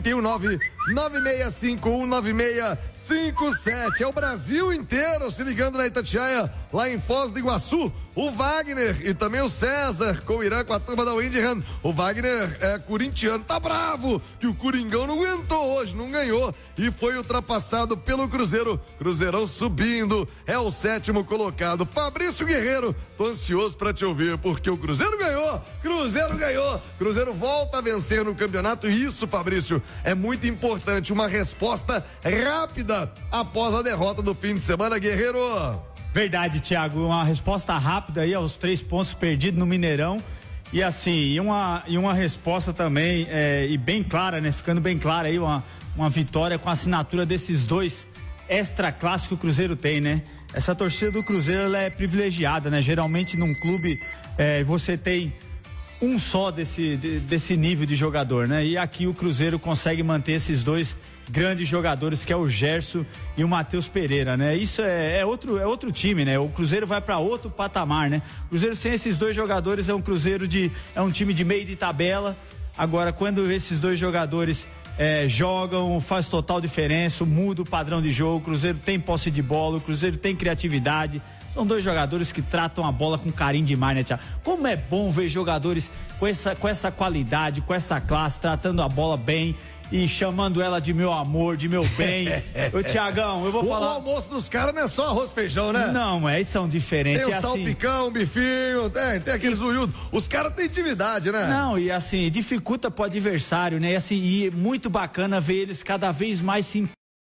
319-9651-9657. É o Brasil inteiro se ligando na Itatiaia, lá em Foz do Iguaçu. O Wagner e também o César com o Irã, com a turma da Windham. O Wagner é corintiano, tá bravo que o Coringão não aguentou hoje, não ganhou e foi ultrapassado pelo Cruzeiro. Cruzeirão subindo, é o 7º colocado. Fabrício Guerreiro, tô ansioso pra te ouvir, porque o Cruzeiro ganhou, Cruzeiro volta a vencer no campeonato, e isso, Fabrício, é muito importante, uma resposta rápida após a derrota do fim de semana, Guerreiro. Verdade, Thiago, uma resposta rápida aí aos 3 pontos perdidos no Mineirão, e assim, uma resposta também, e bem clara, né, ficando bem clara aí, uma vitória com a assinatura desses 2 extra clássicos que o Cruzeiro tem, né? Essa torcida do Cruzeiro, ela é privilegiada, né? Geralmente num clube, você tem um só desse nível de jogador, né? E aqui o Cruzeiro consegue manter esses 2 grandes jogadores, que é o Gerson e o Matheus Pereira, né? Isso é outro time, né? O Cruzeiro vai para outro patamar, né? O Cruzeiro sem esses 2 jogadores é um time de meio de tabela. Agora, quando esses 2 jogadores jogam, faz total diferença, muda o padrão de jogo. O Cruzeiro tem posse de bola, o Cruzeiro tem criatividade, São dois jogadores que tratam a bola com carinho demais, né, Thiago? Como é bom ver jogadores com essa qualidade, com essa classe, tratando a bola bem e chamando ela de meu amor, de meu bem. Ô, Thiagão, eu vou falar... O almoço dos caras não é só arroz e feijão, né? Não, eles são diferentes. Tem o salpicão, bifinho, tem aqueles uiudos. Os caras têm intimidade, né? Não, e assim, dificulta pro adversário, né? E muito bacana ver eles cada vez mais se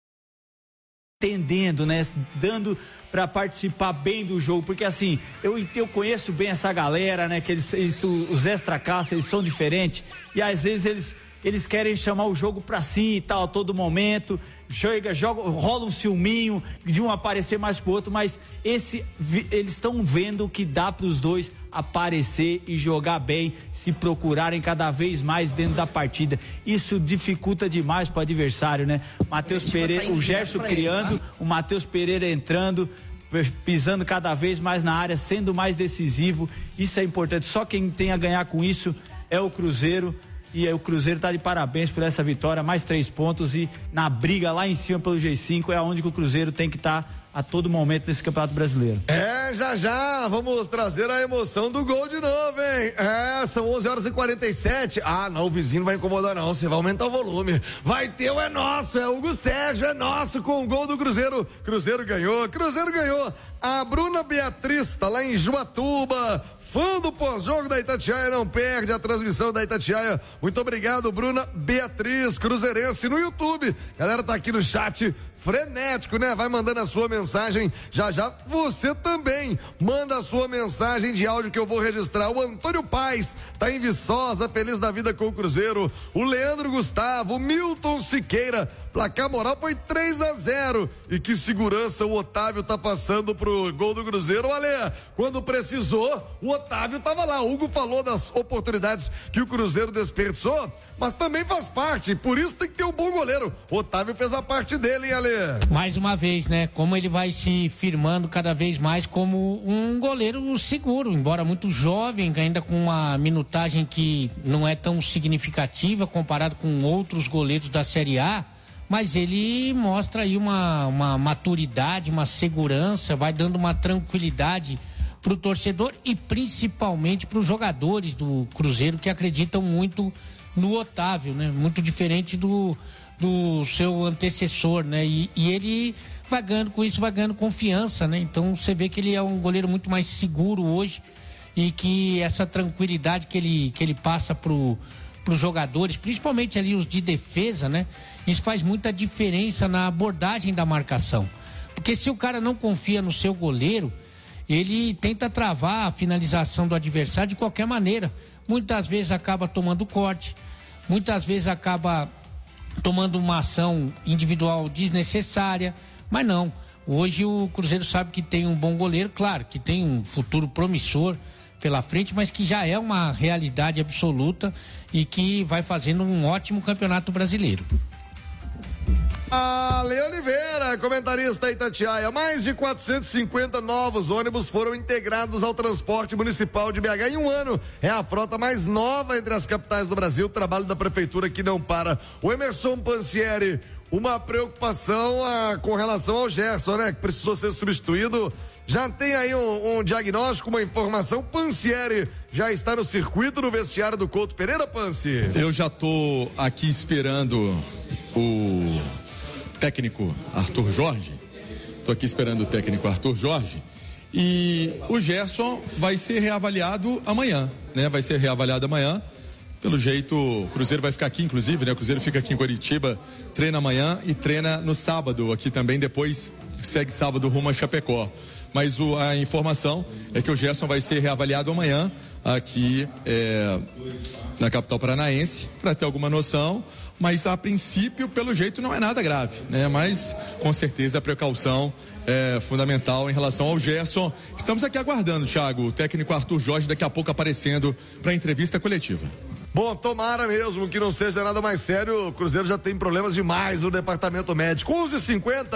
entendendo, né? Dando pra participar bem do jogo, porque assim, eu conheço bem essa galera, né? Que os extra-classe, eles são diferentes, e às vezes eles querem chamar o jogo pra si e tal, a todo momento, rola um ciúminho de um aparecer mais que o outro, mas eles estão vendo que dá pros dois aparecer e jogar bem, se procurarem cada vez mais dentro da partida. Isso dificulta demais pro adversário, né? Matheus Pereira, o Gerson criando, o Matheus Pereira entrando, pisando cada vez mais na área, sendo mais decisivo. Isso é importante. Só quem tem a ganhar com isso é o Cruzeiro. E o Cruzeiro tá de parabéns por essa vitória, mais 3 pontos, e na briga lá em cima pelo G5 é onde que o Cruzeiro tem que estar a todo momento nesse Campeonato Brasileiro. Já vamos trazer a emoção do gol de novo, hein? São 11h47. Não, o vizinho não vai incomodar não, você vai aumentar o volume. Vai ter o é nosso, é Hugo Sérgio, é nosso com o gol do Cruzeiro. Cruzeiro ganhou. A Bruna Beatriz tá lá em Juatuba, fã do pós-jogo da Itatiaia, não perde a transmissão da Itatiaia. Muito obrigado, Bruna Beatriz, cruzeirense no YouTube. Galera tá aqui no chat, frenético, né? Vai mandando a sua mensagem. Já você também manda a sua mensagem de áudio que eu vou registrar. O Antônio Paes tá em Viçosa, feliz da vida com o Cruzeiro. O Leandro Gustavo, o Milton Siqueira, placar moral foi 3-0. E que segurança o Otávio tá passando pro gol do Cruzeiro. Olha, quando precisou, o Otávio tava lá. O Hugo falou das oportunidades que o Cruzeiro desperdiçou, mas também faz parte, por isso tem que ter um bom goleiro. O Otávio fez a parte dele, hein, Ale? Mais uma vez, né? Como ele vai se firmando cada vez mais como um goleiro seguro, embora muito jovem, ainda com uma minutagem que não é tão significativa comparado com outros goleiros da Série A, mas ele mostra aí uma maturidade, uma segurança, vai dando uma tranquilidade pro torcedor e principalmente pros jogadores do Cruzeiro, que acreditam muito no Otávio, né? Muito diferente do seu antecessor, né? E ele vai ganhando com isso, vai ganhando confiança, né? Então você vê que ele é um goleiro muito mais seguro hoje e que essa tranquilidade que ele passa pros jogadores, principalmente ali os de defesa, né? Isso faz muita diferença na abordagem da marcação. Porque se o cara não confia no seu goleiro, ele tenta travar a finalização do adversário de qualquer maneira. Muitas vezes acaba tomando corte, muitas vezes acaba tomando uma ação individual desnecessária, mas não. Hoje o Cruzeiro sabe que tem um bom goleiro, claro, que tem um futuro promissor pela frente, mas que já é uma realidade absoluta e que vai fazendo um ótimo campeonato brasileiro. Ale Oliveira, comentarista Itatiaia. Mais de 450 novos ônibus foram integrados ao transporte municipal de BH em um ano. É a frota mais nova entre as capitais do Brasil. O trabalho da prefeitura que não para. O Emerson Pansieri, uma preocupação com relação ao Gerson, né? Que precisou ser substituído. Já tem aí um diagnóstico, uma informação. Pansieri já está no circuito no vestiário do Couto Pereira, Pansi? Eu já tô aqui esperando o técnico Arthur Jorge. Estou aqui esperando o técnico Arthur Jorge. E o Gerson vai ser reavaliado amanhã, né? Vai ser reavaliado amanhã. Pelo jeito, o Cruzeiro vai ficar aqui, inclusive, né? O Cruzeiro fica aqui em Curitiba, treina amanhã e treina no sábado aqui também, depois segue sábado rumo a Chapecó. Mas a informação é que o Gerson vai ser reavaliado amanhã aqui na capital paranaense, para ter alguma noção, mas a princípio, pelo jeito, não é nada grave, né? Mas com certeza a precaução é fundamental em relação ao Gerson. Estamos aqui aguardando, Thiago, o técnico Arthur Jorge daqui a pouco aparecendo para a entrevista coletiva. Bom, tomara mesmo que não seja nada mais sério. O Cruzeiro já tem problemas demais no departamento médico. 11h50,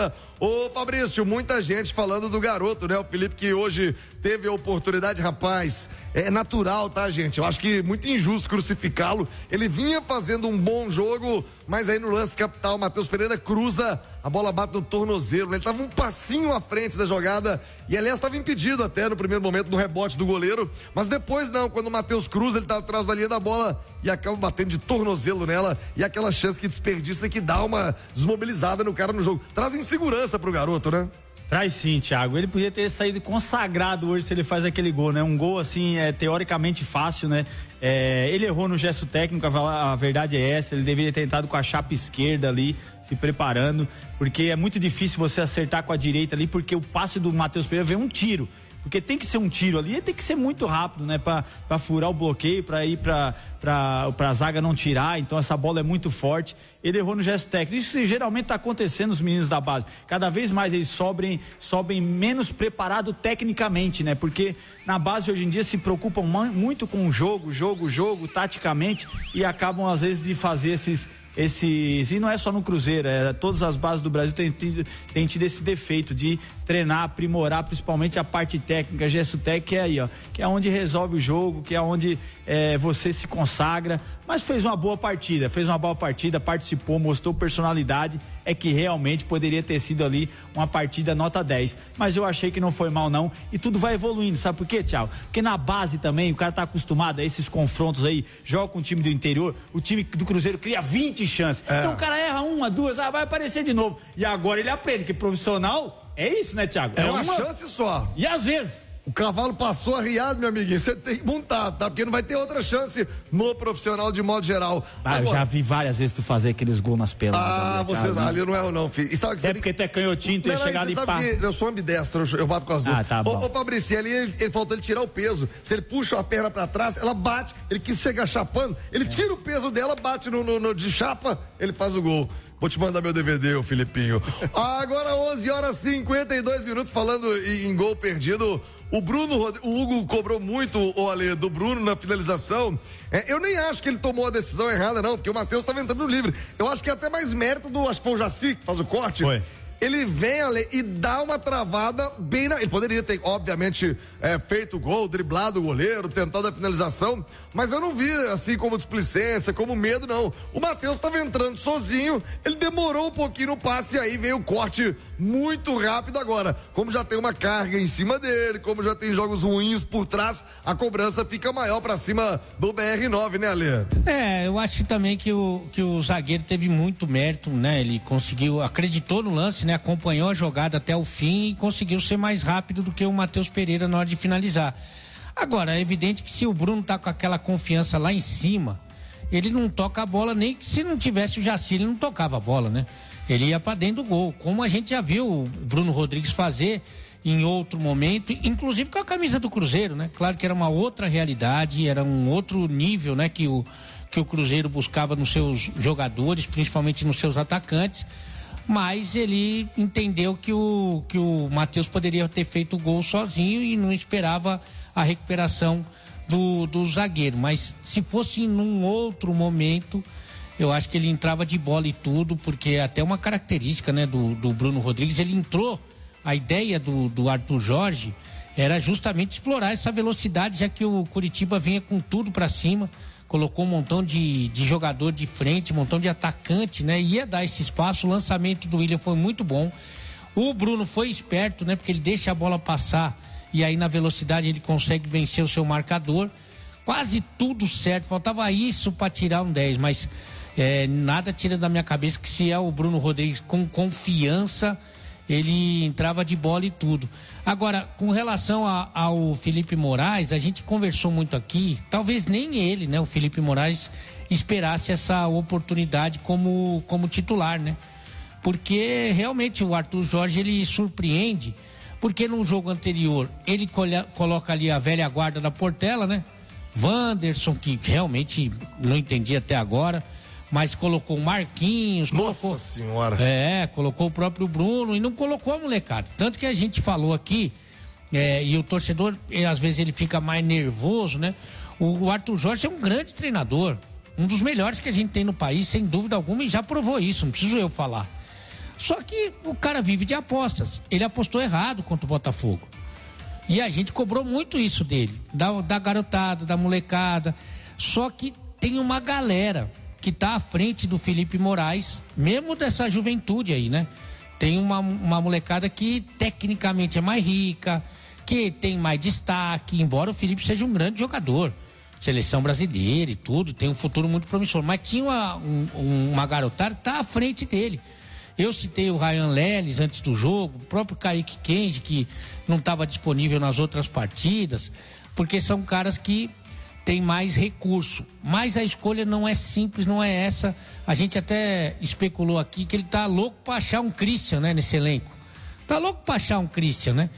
Ô Fabrício, muita gente falando do garoto, né? O Felipe que hoje teve a oportunidade, rapaz, é natural, tá, gente? Eu acho que muito injusto crucificá-lo. Ele vinha fazendo um bom jogo, mas aí no lance capital, Matheus Pereira cruza, a bola bate no tornozelo, né? Ele tava um passinho à frente da jogada e, aliás, estava impedido até no primeiro momento do rebote do goleiro, mas depois não, quando o Matheus cruza, ele tá atrás da linha da bola e acaba batendo de tornozelo nela, e aquela chance que desperdiça que dá uma desmobilizada no cara no jogo. Traz insegurança pro garoto, né? Traz sim, Thiago. Ele podia ter saído consagrado hoje se ele faz aquele gol, né? Um gol, assim, teoricamente fácil, né? Ele errou no gesto técnico, a verdade é essa. Ele deveria ter tentado com a chapa esquerda ali, se preparando, porque é muito difícil você acertar com a direita ali, porque o passe do Matheus Pereira veio um tiro. Porque tem que ser um tiro ali, tem que ser muito rápido, né? Pra furar o bloqueio, pra ir pra zaga não tirar. Então essa bola é muito forte. Ele errou no gesto técnico. Isso geralmente tá acontecendo nos meninos da base. Cada vez mais eles sobem menos preparados tecnicamente, né? Porque na base hoje em dia se preocupam muito com o jogo, taticamente, e acabam às vezes de fazer esses, e não é só no Cruzeiro, todas as bases do Brasil têm tido esse defeito de treinar, aprimorar principalmente a parte técnica, gesto técnico, que é onde resolve o jogo, que é onde você se consagra, mas fez uma boa partida, participou, mostrou personalidade, é que realmente poderia ter sido ali uma partida nota 10, mas eu achei que não foi mal não, e tudo vai evoluindo, sabe por quê, Thiago? Porque na base também, o cara tá acostumado a esses confrontos aí, joga com o time do interior, o time do Cruzeiro cria 20 chances, então o cara erra uma, duas, vai aparecer de novo, e agora ele aprende que profissional é isso, né, Thiago? É uma chance só. E às vezes o cavalo passou arriado, meu amiguinho. Você tem que montar, tá? Porque não vai ter outra chance no profissional de modo geral. Agora, eu já vi várias vezes tu fazer aqueles gols nas peladas. Vocês ali eu não erro não, filho. E sabe que porque tu é canhotinho, tu ia chegar ali e pá. Eu sou ambidestro, eu bato com as duas. Tá bom. Ô Fabrício, ali ele faltou ele tirar o peso. Se ele puxa a perna pra trás, ela bate. Ele quis chegar chapando, ele tira o peso dela, bate no de chapa, ele faz o gol. Vou te mandar meu DVD, ô Filipinho. Agora 11h52, falando em gol perdido. O Hugo cobrou muito, Ale, do Bruno na finalização. Eu nem acho que ele tomou a decisão errada, não, porque o Matheus estava entrando no livre. Eu acho que é até mais mérito acho que foi o Jaci que faz o corte. Foi. Ele vem, Ale, e dá uma travada bem Ele poderia ter, obviamente, feito o gol, driblado o goleiro, tentado a finalização, mas eu não vi, assim, como displicência, como medo, não. O Matheus estava entrando sozinho, ele demorou um pouquinho no passe, e aí veio o corte muito rápido agora. Como já tem uma carga em cima dele, como já tem jogos ruins por trás, a cobrança fica maior pra cima do BR9, né, Ale? Eu acho também que o zagueiro teve muito mérito, né? Ele acreditou no lance, né? Acompanhou a jogada até o fim e conseguiu ser mais rápido do que o Matheus Pereira na hora de finalizar. Agora, é evidente que se o Bruno tá com aquela confiança lá em cima, ele não toca a bola, nem que se não tivesse o Jaci, ele não tocava a bola, né? Ele ia pra dentro do gol, como a gente já viu o Bruno Rodrigues fazer em outro momento, inclusive com a camisa do Cruzeiro, né? Claro que era uma outra realidade, era um outro nível, né? Que o Cruzeiro buscava nos seus jogadores, principalmente nos seus atacantes, mas ele entendeu que o Matheus poderia ter feito o gol sozinho e não esperava a recuperação do zagueiro, mas se fosse num outro momento, eu acho que ele entrava de bola e tudo, porque até uma característica, né, do Bruno Rodrigues, ele entrou, a ideia do Arthur Jorge era justamente explorar essa velocidade, já que o Curitiba vinha com tudo para cima, colocou um montão de jogador de frente, um montão de atacante, né? Ia dar esse espaço, o lançamento do William foi muito bom. O Bruno foi esperto, né? Porque ele deixa a bola passar e aí na velocidade ele consegue vencer o seu marcador. Quase tudo certo, faltava isso para tirar um 10, mas nada tira da minha cabeça que se é o Bruno Rodrigues com confiança, ele entrava de bola e tudo. Agora, com relação ao Felipe Moraes, a gente conversou muito aqui, talvez nem ele, né, o Felipe Moraes, esperasse essa oportunidade como titular, né? Porque realmente o Arthur Jorge, ele surpreende, porque no jogo anterior ele coloca ali a velha guarda da Portela, né? Wanderson, que realmente não entendi até agora, mas colocou o Marquinhos, Nossa Senhora! Colocou o próprio Bruno e não colocou a molecada. Tanto que a gente falou aqui, e o torcedor, às vezes ele fica mais nervoso, né? O Arthur Jorge é um grande treinador, um dos melhores que a gente tem no país, sem dúvida alguma, e já provou isso, não preciso eu falar. Só que o cara vive de apostas. Ele apostou errado contra o Botafogo. E a gente cobrou muito isso dele, da garotada, da molecada. Só que tem uma galera que tá à frente do Felipe Moraes, mesmo dessa juventude aí, né? Tem uma molecada que tecnicamente é mais rica, que tem mais destaque, embora o Felipe seja um grande jogador. Seleção brasileira e tudo, tem um futuro muito promissor. Mas tinha uma garotada que tá à frente dele. Eu citei o Ryan Leles antes do jogo, o próprio Kaique Kenji, que não estava disponível nas outras partidas, porque são caras que têm mais recurso. Mas a escolha não é simples, não é essa. A gente até especulou aqui que ele tá louco para achar um Christian, né, nesse elenco. Tá louco para achar um Christian, né?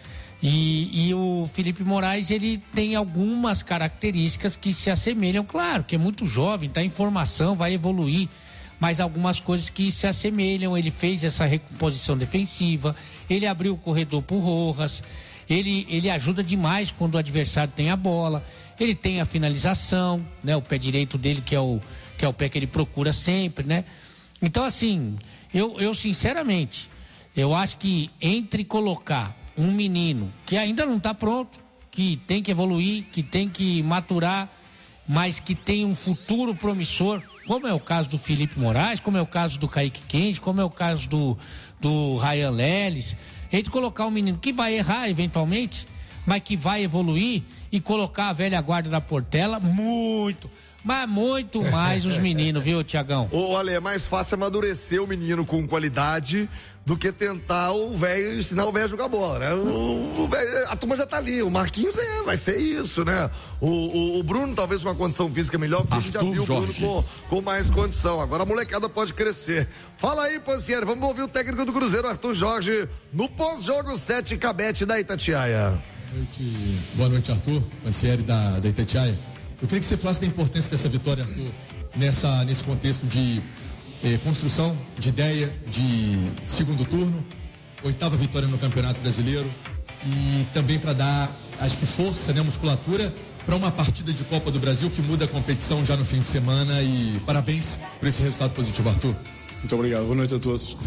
E o Felipe Moraes, ele tem algumas características que se assemelham, claro, que é muito jovem, tá em formação, vai evoluir, mas algumas coisas que se assemelham. Ele fez essa recomposição defensiva, ele abriu o corredor pro Rojas, ele ajuda demais quando o adversário tem a bola, ele tem a finalização, né, o pé direito dele que é o pé que ele procura sempre, né? Então, assim, eu sinceramente, eu acho que entre colocar um menino que ainda não está pronto, que tem que evoluir, que tem que maturar, mas que tem um futuro promissor, como é o caso do Felipe Moraes, como é o caso do Kaique Kenji, como é o caso do Ryan Leles, a gente colocar um menino que vai errar eventualmente, mas que vai evoluir, e colocar a velha guarda da Portela muito mais os meninos, viu, Tiagão? Ô, Ale, é mais fácil amadurecer o menino com qualidade do que tentar ensinar o velho a jogar bola, né? A turma já tá ali, o Marquinhos vai ser isso, né? O Bruno talvez com uma condição física melhor, porque a gente já viu o Bruno com mais condição. Agora a molecada pode crescer. Fala aí, Pancieri, vamos ouvir o técnico do Cruzeiro, Arthur Jorge, no pós-jogo 7 Cabete da Itatiaia. Boa noite, Arthur, Pancieri da Itatiaia. Eu queria que você falasse da importância dessa vitória, Arthur, nesse contexto de construção, de ideia, de segundo turno, 8ª vitória no Campeonato Brasileiro, e também para dar, acho que força, né, musculatura para uma partida de Copa do Brasil que muda a competição já no fim de semana, e parabéns por esse resultado positivo, Arthur. Muito obrigado, boa noite a todos.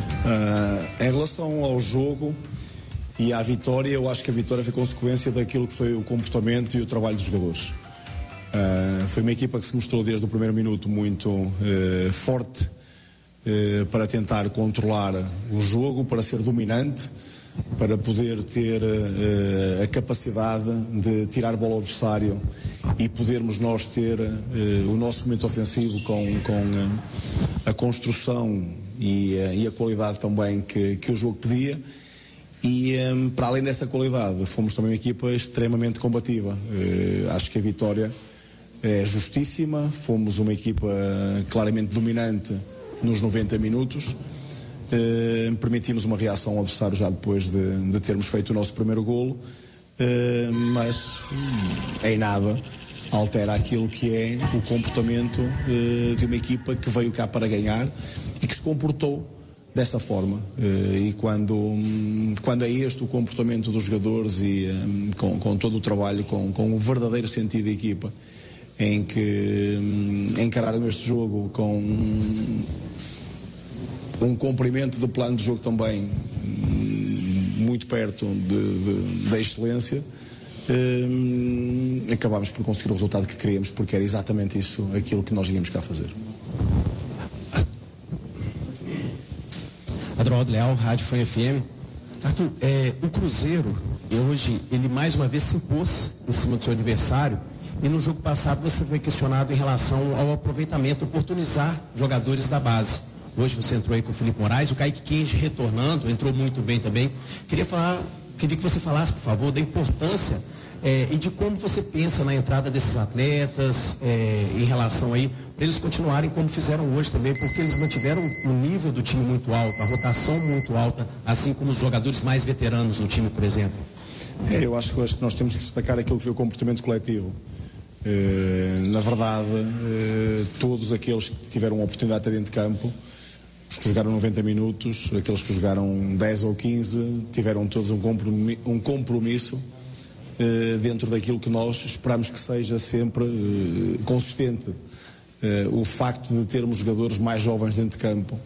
Em relação ao jogo e à vitória, eu acho que a vitória foi consequência daquilo que foi o comportamento e o trabalho dos jogadores. Foi uma equipa que se mostrou desde o primeiro minuto muito forte para tentar controlar o jogo, para ser dominante, para poder ter a capacidade de tirar bola ao adversário e podermos nós ter o nosso momento ofensivo com a construção e a qualidade também que o jogo pedia. E para além dessa qualidade, fomos também uma equipa extremamente combativa. Acho que a vitória é justíssima, fomos uma equipa claramente dominante nos 90 minutos, permitimos uma reação ao adversário já depois de termos feito o nosso primeiro golo, mas em nada altera aquilo que é o comportamento de uma equipa que veio cá para ganhar e que se comportou dessa forma, e quando é este o comportamento dos jogadores e com todo o trabalho, com o verdadeiro sentido de equipa, em que encararam este jogo com um cumprimento do plano de jogo também muito perto da excelência, acabámos por conseguir o resultado que queríamos, porque era exatamente isso, aquilo que nós íamos cá fazer. Adroaldo Leal, Rádio Fã FM. Arthur, o Cruzeiro, hoje, ele mais uma vez se impôs em cima do seu adversário. E no jogo passado você foi questionado em relação ao aproveitamento, oportunizar jogadores da base. Hoje você entrou aí com o Felipe Moraes, o Kaique Kenji retornando, entrou muito bem também. Queria que você falasse, por favor, da importância e de como você pensa na entrada desses atletas em relação aí, para eles continuarem como fizeram hoje também, porque eles mantiveram o nível do time muito alto, a rotação muito alta, assim como os jogadores mais veteranos do time, por exemplo. Eu acho que nós temos que destacar aquilo que foi o comportamento coletivo. Na verdade, todos aqueles que tiveram a oportunidade de estar dentro de campo, os que jogaram 90 minutos, aqueles que jogaram 10 ou 15, tiveram todos um compromisso dentro daquilo que nós esperamos que seja sempre consistente. O facto de termos jogadores mais jovens dentro de campo,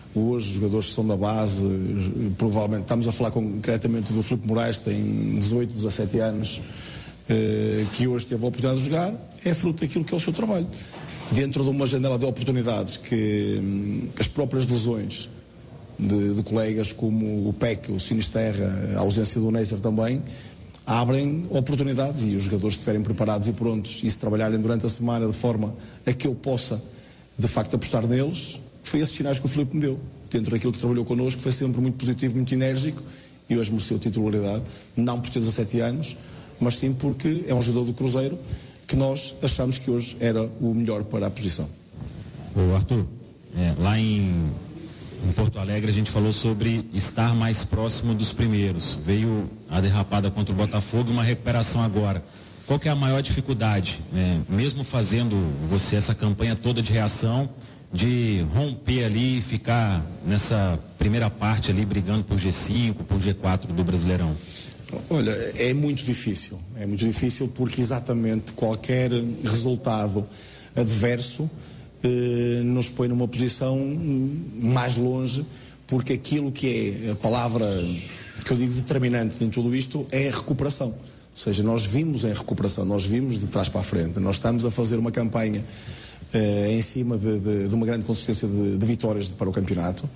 Hoje os jogadores que são da base, provavelmente, estamos a falar concretamente do Filipe Moraes, que tem 18, 17 anos, que hoje teve a oportunidade de jogar, é fruto daquilo que é o seu trabalho. Dentro de uma janela de oportunidades que as próprias lesões de colegas como o PEC, o Sinisterra, a ausência do Neisser também, abrem oportunidades, e os jogadores estiverem preparados e prontos e se trabalharem durante a semana de forma a que eu possa de facto apostar neles, foi esses sinais que o Filipe me deu. Dentro daquilo que trabalhou connosco, foi sempre muito positivo, muito enérgico, e hoje mereceu titularidade, não por ter 17 anos, mas sim porque é um jogador do Cruzeiro que nós achamos que hoje era o melhor para a posição. Ô Arthur, lá em Porto Alegre a gente falou sobre estar mais próximo dos primeiros. Veio a derrapada contra o Botafogo e uma recuperação agora. Qual que é a maior dificuldade, mesmo fazendo você essa campanha toda de reação, de romper ali e ficar nessa primeira parte ali brigando por G5, por G4 do Brasileirão? Olha, é muito difícil porque exatamente qualquer resultado adverso nos põe numa posição mais longe, porque aquilo que é a palavra que eu digo determinante em tudo isto é a recuperação. Ou seja, nós vimos em recuperação, nós vimos de trás para a frente, nós estamos a fazer uma campanha em cima de uma grande consistência de vitórias para o campeonato.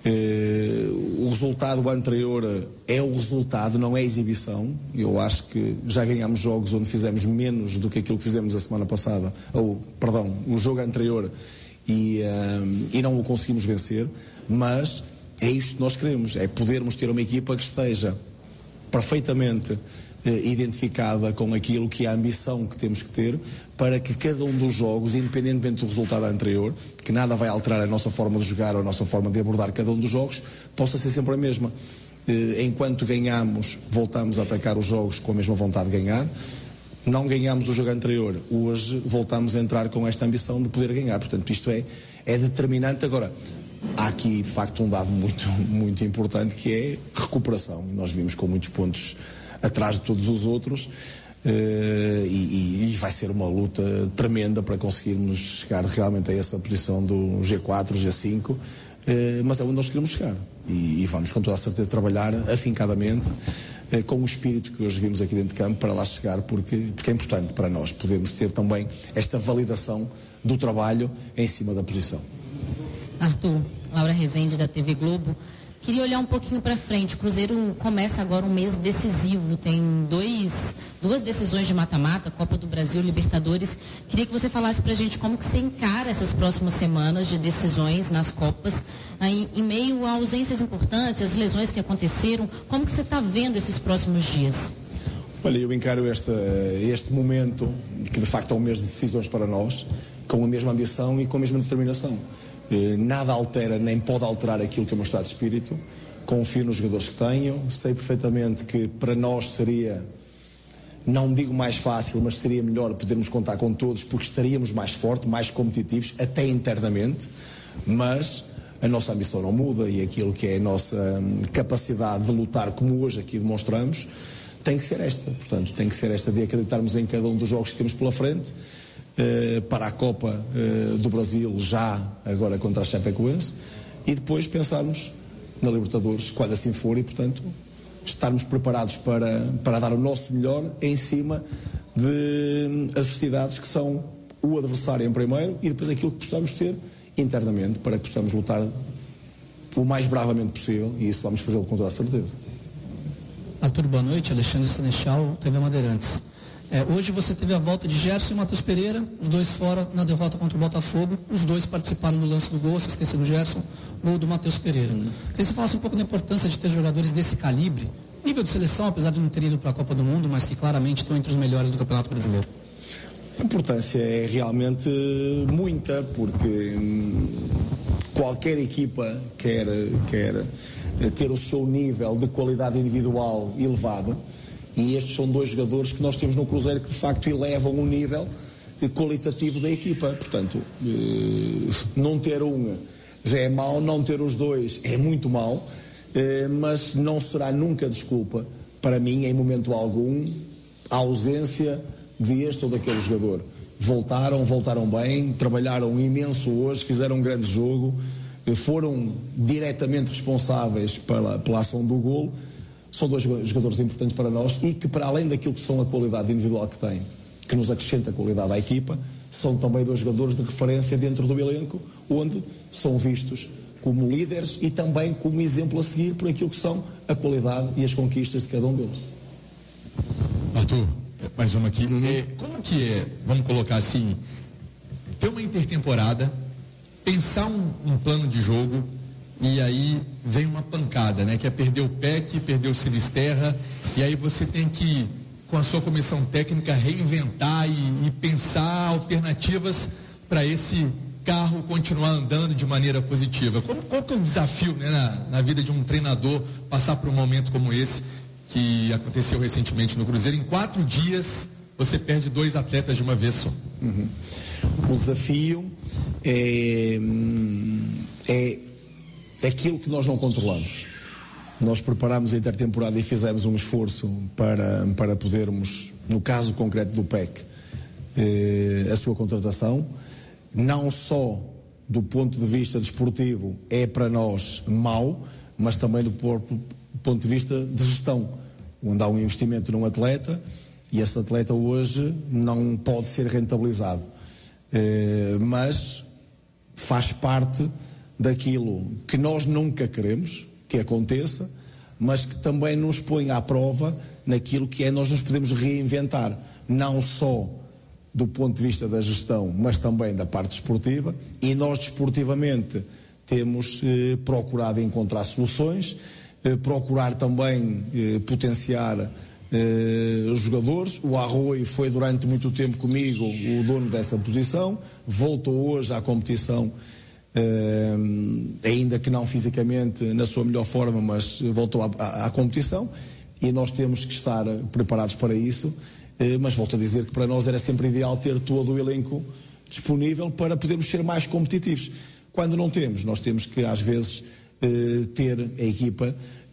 O resultado anterior é o resultado, não é a exibição. Eu acho que já ganhámos jogos onde fizemos menos do que aquilo que fizemos a semana passada, o jogo anterior, e não o conseguimos vencer, mas é isto que nós queremos, é podermos ter uma equipa que esteja perfeitamente identificada com aquilo que é a ambição que temos que ter, para que cada um dos jogos, independentemente do resultado anterior, que nada vai alterar a nossa forma de jogar ou a nossa forma de abordar cada um dos jogos, possa ser sempre a mesma. Enquanto ganhamos, voltamos a atacar os jogos com a mesma vontade de ganhar. Não ganhamos o jogo anterior, hoje voltamos a entrar com esta ambição de poder ganhar. Portanto, isto é determinante. Agora, há aqui de facto um dado muito, muito importante, que é recuperação. Nós vimos com muitos pontos atrás de todos os outros, e vai ser uma luta tremenda para conseguirmos chegar realmente a essa posição do G4, G5, mas é onde nós queremos chegar, e vamos com toda a certeza trabalhar afincadamente, com o espírito que hoje vimos aqui dentro de campo, para lá chegar, porque é importante para nós podermos ter também esta validação do trabalho em cima da posição. Arthur, Laura Rezende da TV Globo. Queria olhar um pouquinho para frente. O Cruzeiro começa agora um mês decisivo, tem duas decisões de mata-mata, Copa do Brasil, Libertadores. Queria que você falasse para a gente como que você encara essas próximas semanas de decisões nas Copas, em meio a ausências importantes, as lesões que aconteceram. Como que você está vendo esses próximos dias? Olha, eu encaro este momento, que de facto é um mês de decisões para nós, com a mesma ambição e com a mesma determinação. Nada altera, nem pode alterar aquilo que é o meu estado de espírito. Confio nos jogadores que tenho, sei perfeitamente que para nós seria, não digo mais fácil, mas seria melhor podermos contar com todos, porque estaríamos mais fortes, mais competitivos, até internamente, mas a nossa ambição não muda, e aquilo que é a nossa capacidade de lutar, como hoje aqui demonstramos, tem que ser esta. Portanto, tem que ser esta de acreditarmos em cada um dos jogos que temos pela frente, para a Copa do Brasil, já agora contra a Chapecoense, e depois pensarmos na Libertadores, quando assim for, e portanto estarmos preparados para dar o nosso melhor em cima de adversidades que são o adversário em primeiro, e depois aquilo que possamos ter internamente, para que possamos lutar o mais bravamente possível, e isso vamos fazê-lo com toda a certeza. Arthur, boa noite. Alexandre Senechal, TV Bandeirantes. Hoje você teve a volta de Gerson e Matheus Pereira, os dois fora na derrota contra o Botafogo. Os dois participaram do lance do gol, assistência do Gerson, gol do Matheus Pereira. Queria que você falasse um pouco da importância de ter jogadores desse calibre, nível de seleção, apesar de não ter ido para a Copa do Mundo, mas que claramente estão entre os melhores do Campeonato Brasileiro. A importância é realmente muita, porque qualquer equipa quer ter o seu nível de qualidade individual elevado, e estes são dois jogadores que nós temos no Cruzeiro que de facto elevam o nível qualitativo da equipa. Portanto, não ter um já é mau, não ter os dois é muito mau, mas não será nunca desculpa para mim, em momento algum, a ausência de este ou daquele jogador. Voltaram bem, trabalharam imenso hoje, fizeram um grande jogo, foram diretamente responsáveis pela ação do golo, são dois jogadores importantes para nós e que, para além daquilo que são a qualidade individual que têm, que nos acrescenta qualidade à equipa, são também dois jogadores de referência dentro do elenco, onde são vistos como líderes e também como exemplo a seguir por aquilo que são a qualidade e as conquistas de cada um deles. Arthur, mais uma aqui. Como que é, vamos colocar assim, ter uma intertemporada, pensar um plano de jogo e aí vem uma pancada, né? Que é perder o PEC, perder o Sinisterra, e aí você tem que, com a sua comissão técnica, reinventar e pensar alternativas para esse carro continuar andando de maneira positiva. Qual que é o desafio, né, na vida de um treinador passar por um momento como esse que aconteceu recentemente no Cruzeiro? Em 4 dias você perde 2 atletas de uma vez só. O desafio é aquilo que nós não controlamos. Nós preparámos a intertemporada e fizemos um esforço para podermos, no caso concreto do PEC, a sua contratação, não só do ponto de vista desportivo é para nós mau, mas também do ponto de vista de gestão, onde há um investimento num atleta e esse atleta hoje não pode ser rentabilizado, mas faz parte daquilo que nós nunca queremos que aconteça, mas que também nos põe à prova naquilo que é nós nos podemos reinventar, não só do ponto de vista da gestão, mas também da parte desportiva, e nós desportivamente temos procurado encontrar soluções, procurar também potenciar os jogadores. O Arroio foi durante muito tempo comigo o dono dessa posição, voltou hoje à competição, ainda que não fisicamente na sua melhor forma, mas voltou à competição, e nós temos que estar preparados para isso. Mas volto a dizer que para nós era sempre ideal ter todo o elenco disponível para podermos ser mais competitivos. Quando não temos, nós temos que às vezes ter a equipa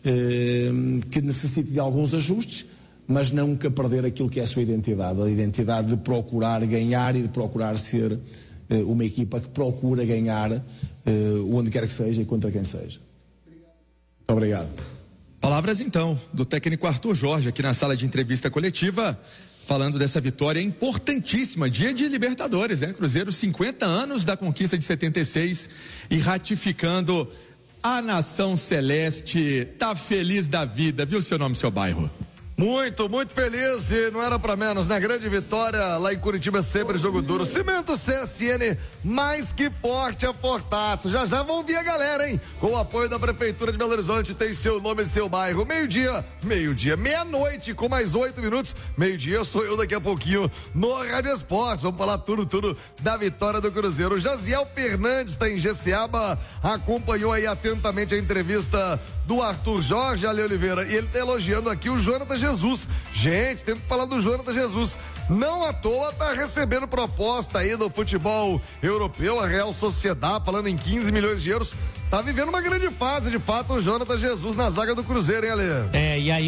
que necessite de alguns ajustes, mas nunca perder aquilo que é a sua identidade, a identidade de procurar ganhar e de procurar ser uma equipa que procura ganhar onde quer que seja e contra quem seja. Muito obrigado. Palavras então do técnico Arthur Jorge aqui na sala de entrevista coletiva, falando dessa vitória importantíssima, dia de Libertadores, né? Cruzeiro, 50 anos da conquista de 76 e ratificando a nação celeste. Tá feliz da vida, viu seu nome, seu bairro? Muito, muito feliz, e não era pra menos, né? Grande vitória lá em Curitiba, sempre jogo duro. Cimento CSN, mais que forte, a fortaço. Já já vão vir a galera, hein? Com o apoio da Prefeitura de Belo Horizonte, tem seu nome e seu bairro. Meio-dia, meia-noite, com mais 8 minutos. Meio-dia, sou eu daqui a pouquinho no Rádio Esportes. Vamos falar tudo da vitória do Cruzeiro. O Jaziel Fernandes está em Jeceaba, acompanhou aí atentamente a entrevista do Arthur Jorge, Ale Oliveira, e ele tá elogiando aqui o Jonathan Jesus. Gente, temos que falar do Jonathan Jesus. Não à toa tá recebendo proposta aí do futebol europeu, a Real Sociedad, falando em 15 milhões de euros. Tá vivendo uma grande fase, de fato, o Jonathan Jesus na zaga do Cruzeiro, hein, Ale? E aí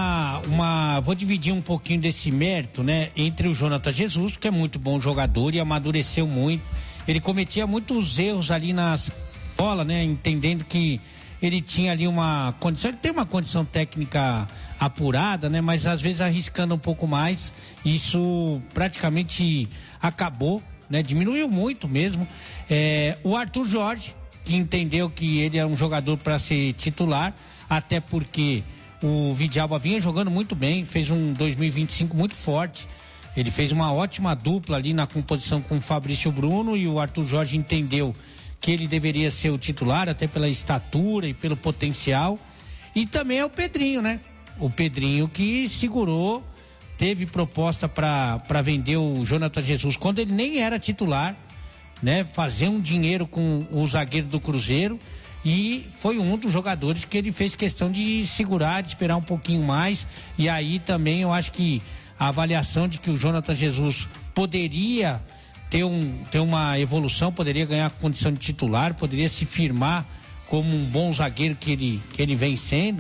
vou dividir um pouquinho desse mérito, né, entre o Jonathan Jesus, que é muito bom jogador e amadureceu muito. Ele cometia muitos erros ali nas bola, né, entendendo que ele tinha ali uma condição, ele tem uma condição técnica apurada, né? Mas às vezes arriscando um pouco mais, isso praticamente acabou, né? Diminuiu muito mesmo. O Arthur Jorge, que entendeu que ele é um jogador para ser titular, até porque o Vidalba vinha jogando muito bem, fez um 2025 muito forte. Ele fez uma ótima dupla ali na composição com o Fabrício Bruno, e o Arthur Jorge entendeu que ele deveria ser o titular, até pela estatura e pelo potencial. E também é o Pedrinho, né? O Pedrinho que segurou, teve proposta para vender o Jonathan Jesus quando ele nem era titular, né? Fazer um dinheiro com o zagueiro do Cruzeiro, e foi um dos jogadores que ele fez questão de segurar, de esperar um pouquinho mais. E aí também eu acho que a avaliação de que o Jonathan Jesus poderia ter uma evolução, poderia ganhar a condição de titular, poderia se firmar como um bom zagueiro que ele vem sendo,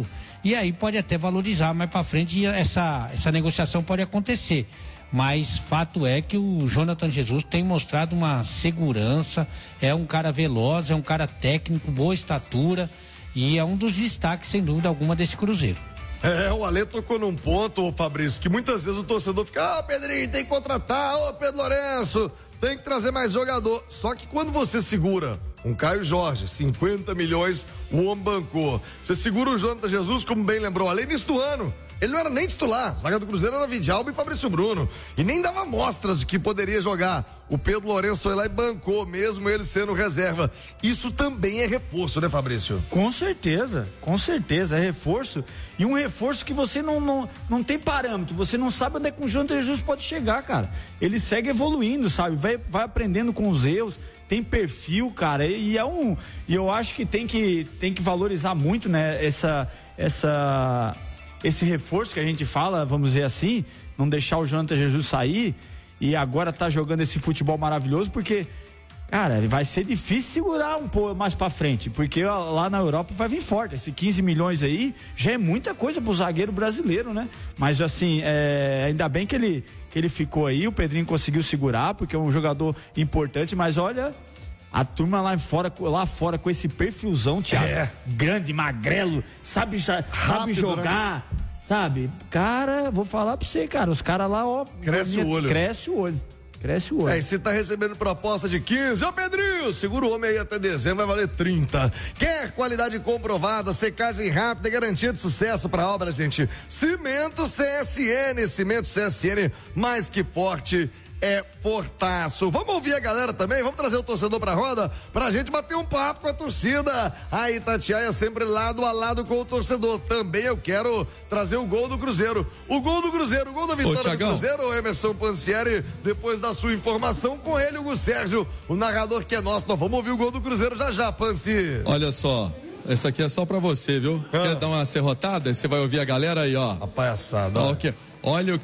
e aí pode até valorizar mais para frente e essa negociação pode acontecer. Mas fato é que o Jonathan Jesus tem mostrado uma segurança, é um cara veloz, é um cara técnico, boa estatura e é um dos destaques, sem dúvida alguma, desse Cruzeiro. O Alê tocou num ponto, Fabrício, que muitas vezes o torcedor fica, Pedrinho, tem que contratar, Pedro Lourenço, tem que trazer mais jogador. Só que quando você segura um Caio Jorge, 50 milhões, o homem bancou. Você segura o Jonathan Jesus, como bem lembrou, além disso do ano. Ele não era nem titular, a zaga do Cruzeiro era Vidalba e Fabrício Bruno, e nem dava mostras de que poderia jogar. O Pedro Lourenço foi lá e bancou, mesmo ele sendo reserva. Isso também é reforço, né, Fabrício? Com certeza, é reforço, e um reforço que você não tem parâmetro, você não sabe onde é que o Jonathan Jesus pode chegar, cara. Ele segue evoluindo, sabe, vai aprendendo com os erros, tem perfil, cara, e eu acho que tem que valorizar muito, né, esse reforço que a gente fala, vamos dizer assim, não deixar o Jonathan Jesus sair e agora tá jogando esse futebol maravilhoso, porque, cara, vai ser difícil segurar um pouco mais pra frente, porque lá na Europa vai vir forte, esse 15 milhões aí já é muita coisa pro zagueiro brasileiro, né? Mas assim, ainda bem que ele ficou aí, o Pedrinho conseguiu segurar, porque é um jogador importante, mas olha, a turma lá fora com esse perfilzão, Thiago, grande, magrelo, sabe jogar, né? Sabe? Cara, vou falar pra você, cara, os caras lá, ó, cresce o olho. E você tá recebendo proposta de 15, Pedrinho, segura o homem aí até dezembro, vai valer 30. Quer qualidade comprovada, secagem rápida e garantia de sucesso pra obra, gente? Cimento CSN, mais que forte, é fortaço. Vamos ouvir a galera também, vamos trazer o torcedor pra roda pra gente bater um papo com a torcida. A Itatiaia sempre lado a lado com o torcedor. Também eu quero trazer o gol do Cruzeiro. O gol da vitória do Cruzeiro, o Emerson Pansieri, depois da sua informação com ele, Hugo Sérgio, o narrador que é nosso. Nós vamos ouvir o gol do Cruzeiro já, Pansi. Olha só, esse aqui é só pra você, viu? Quer dar uma serrotada? Você vai ouvir a galera aí, ó. A palhaçada. Ó, olha o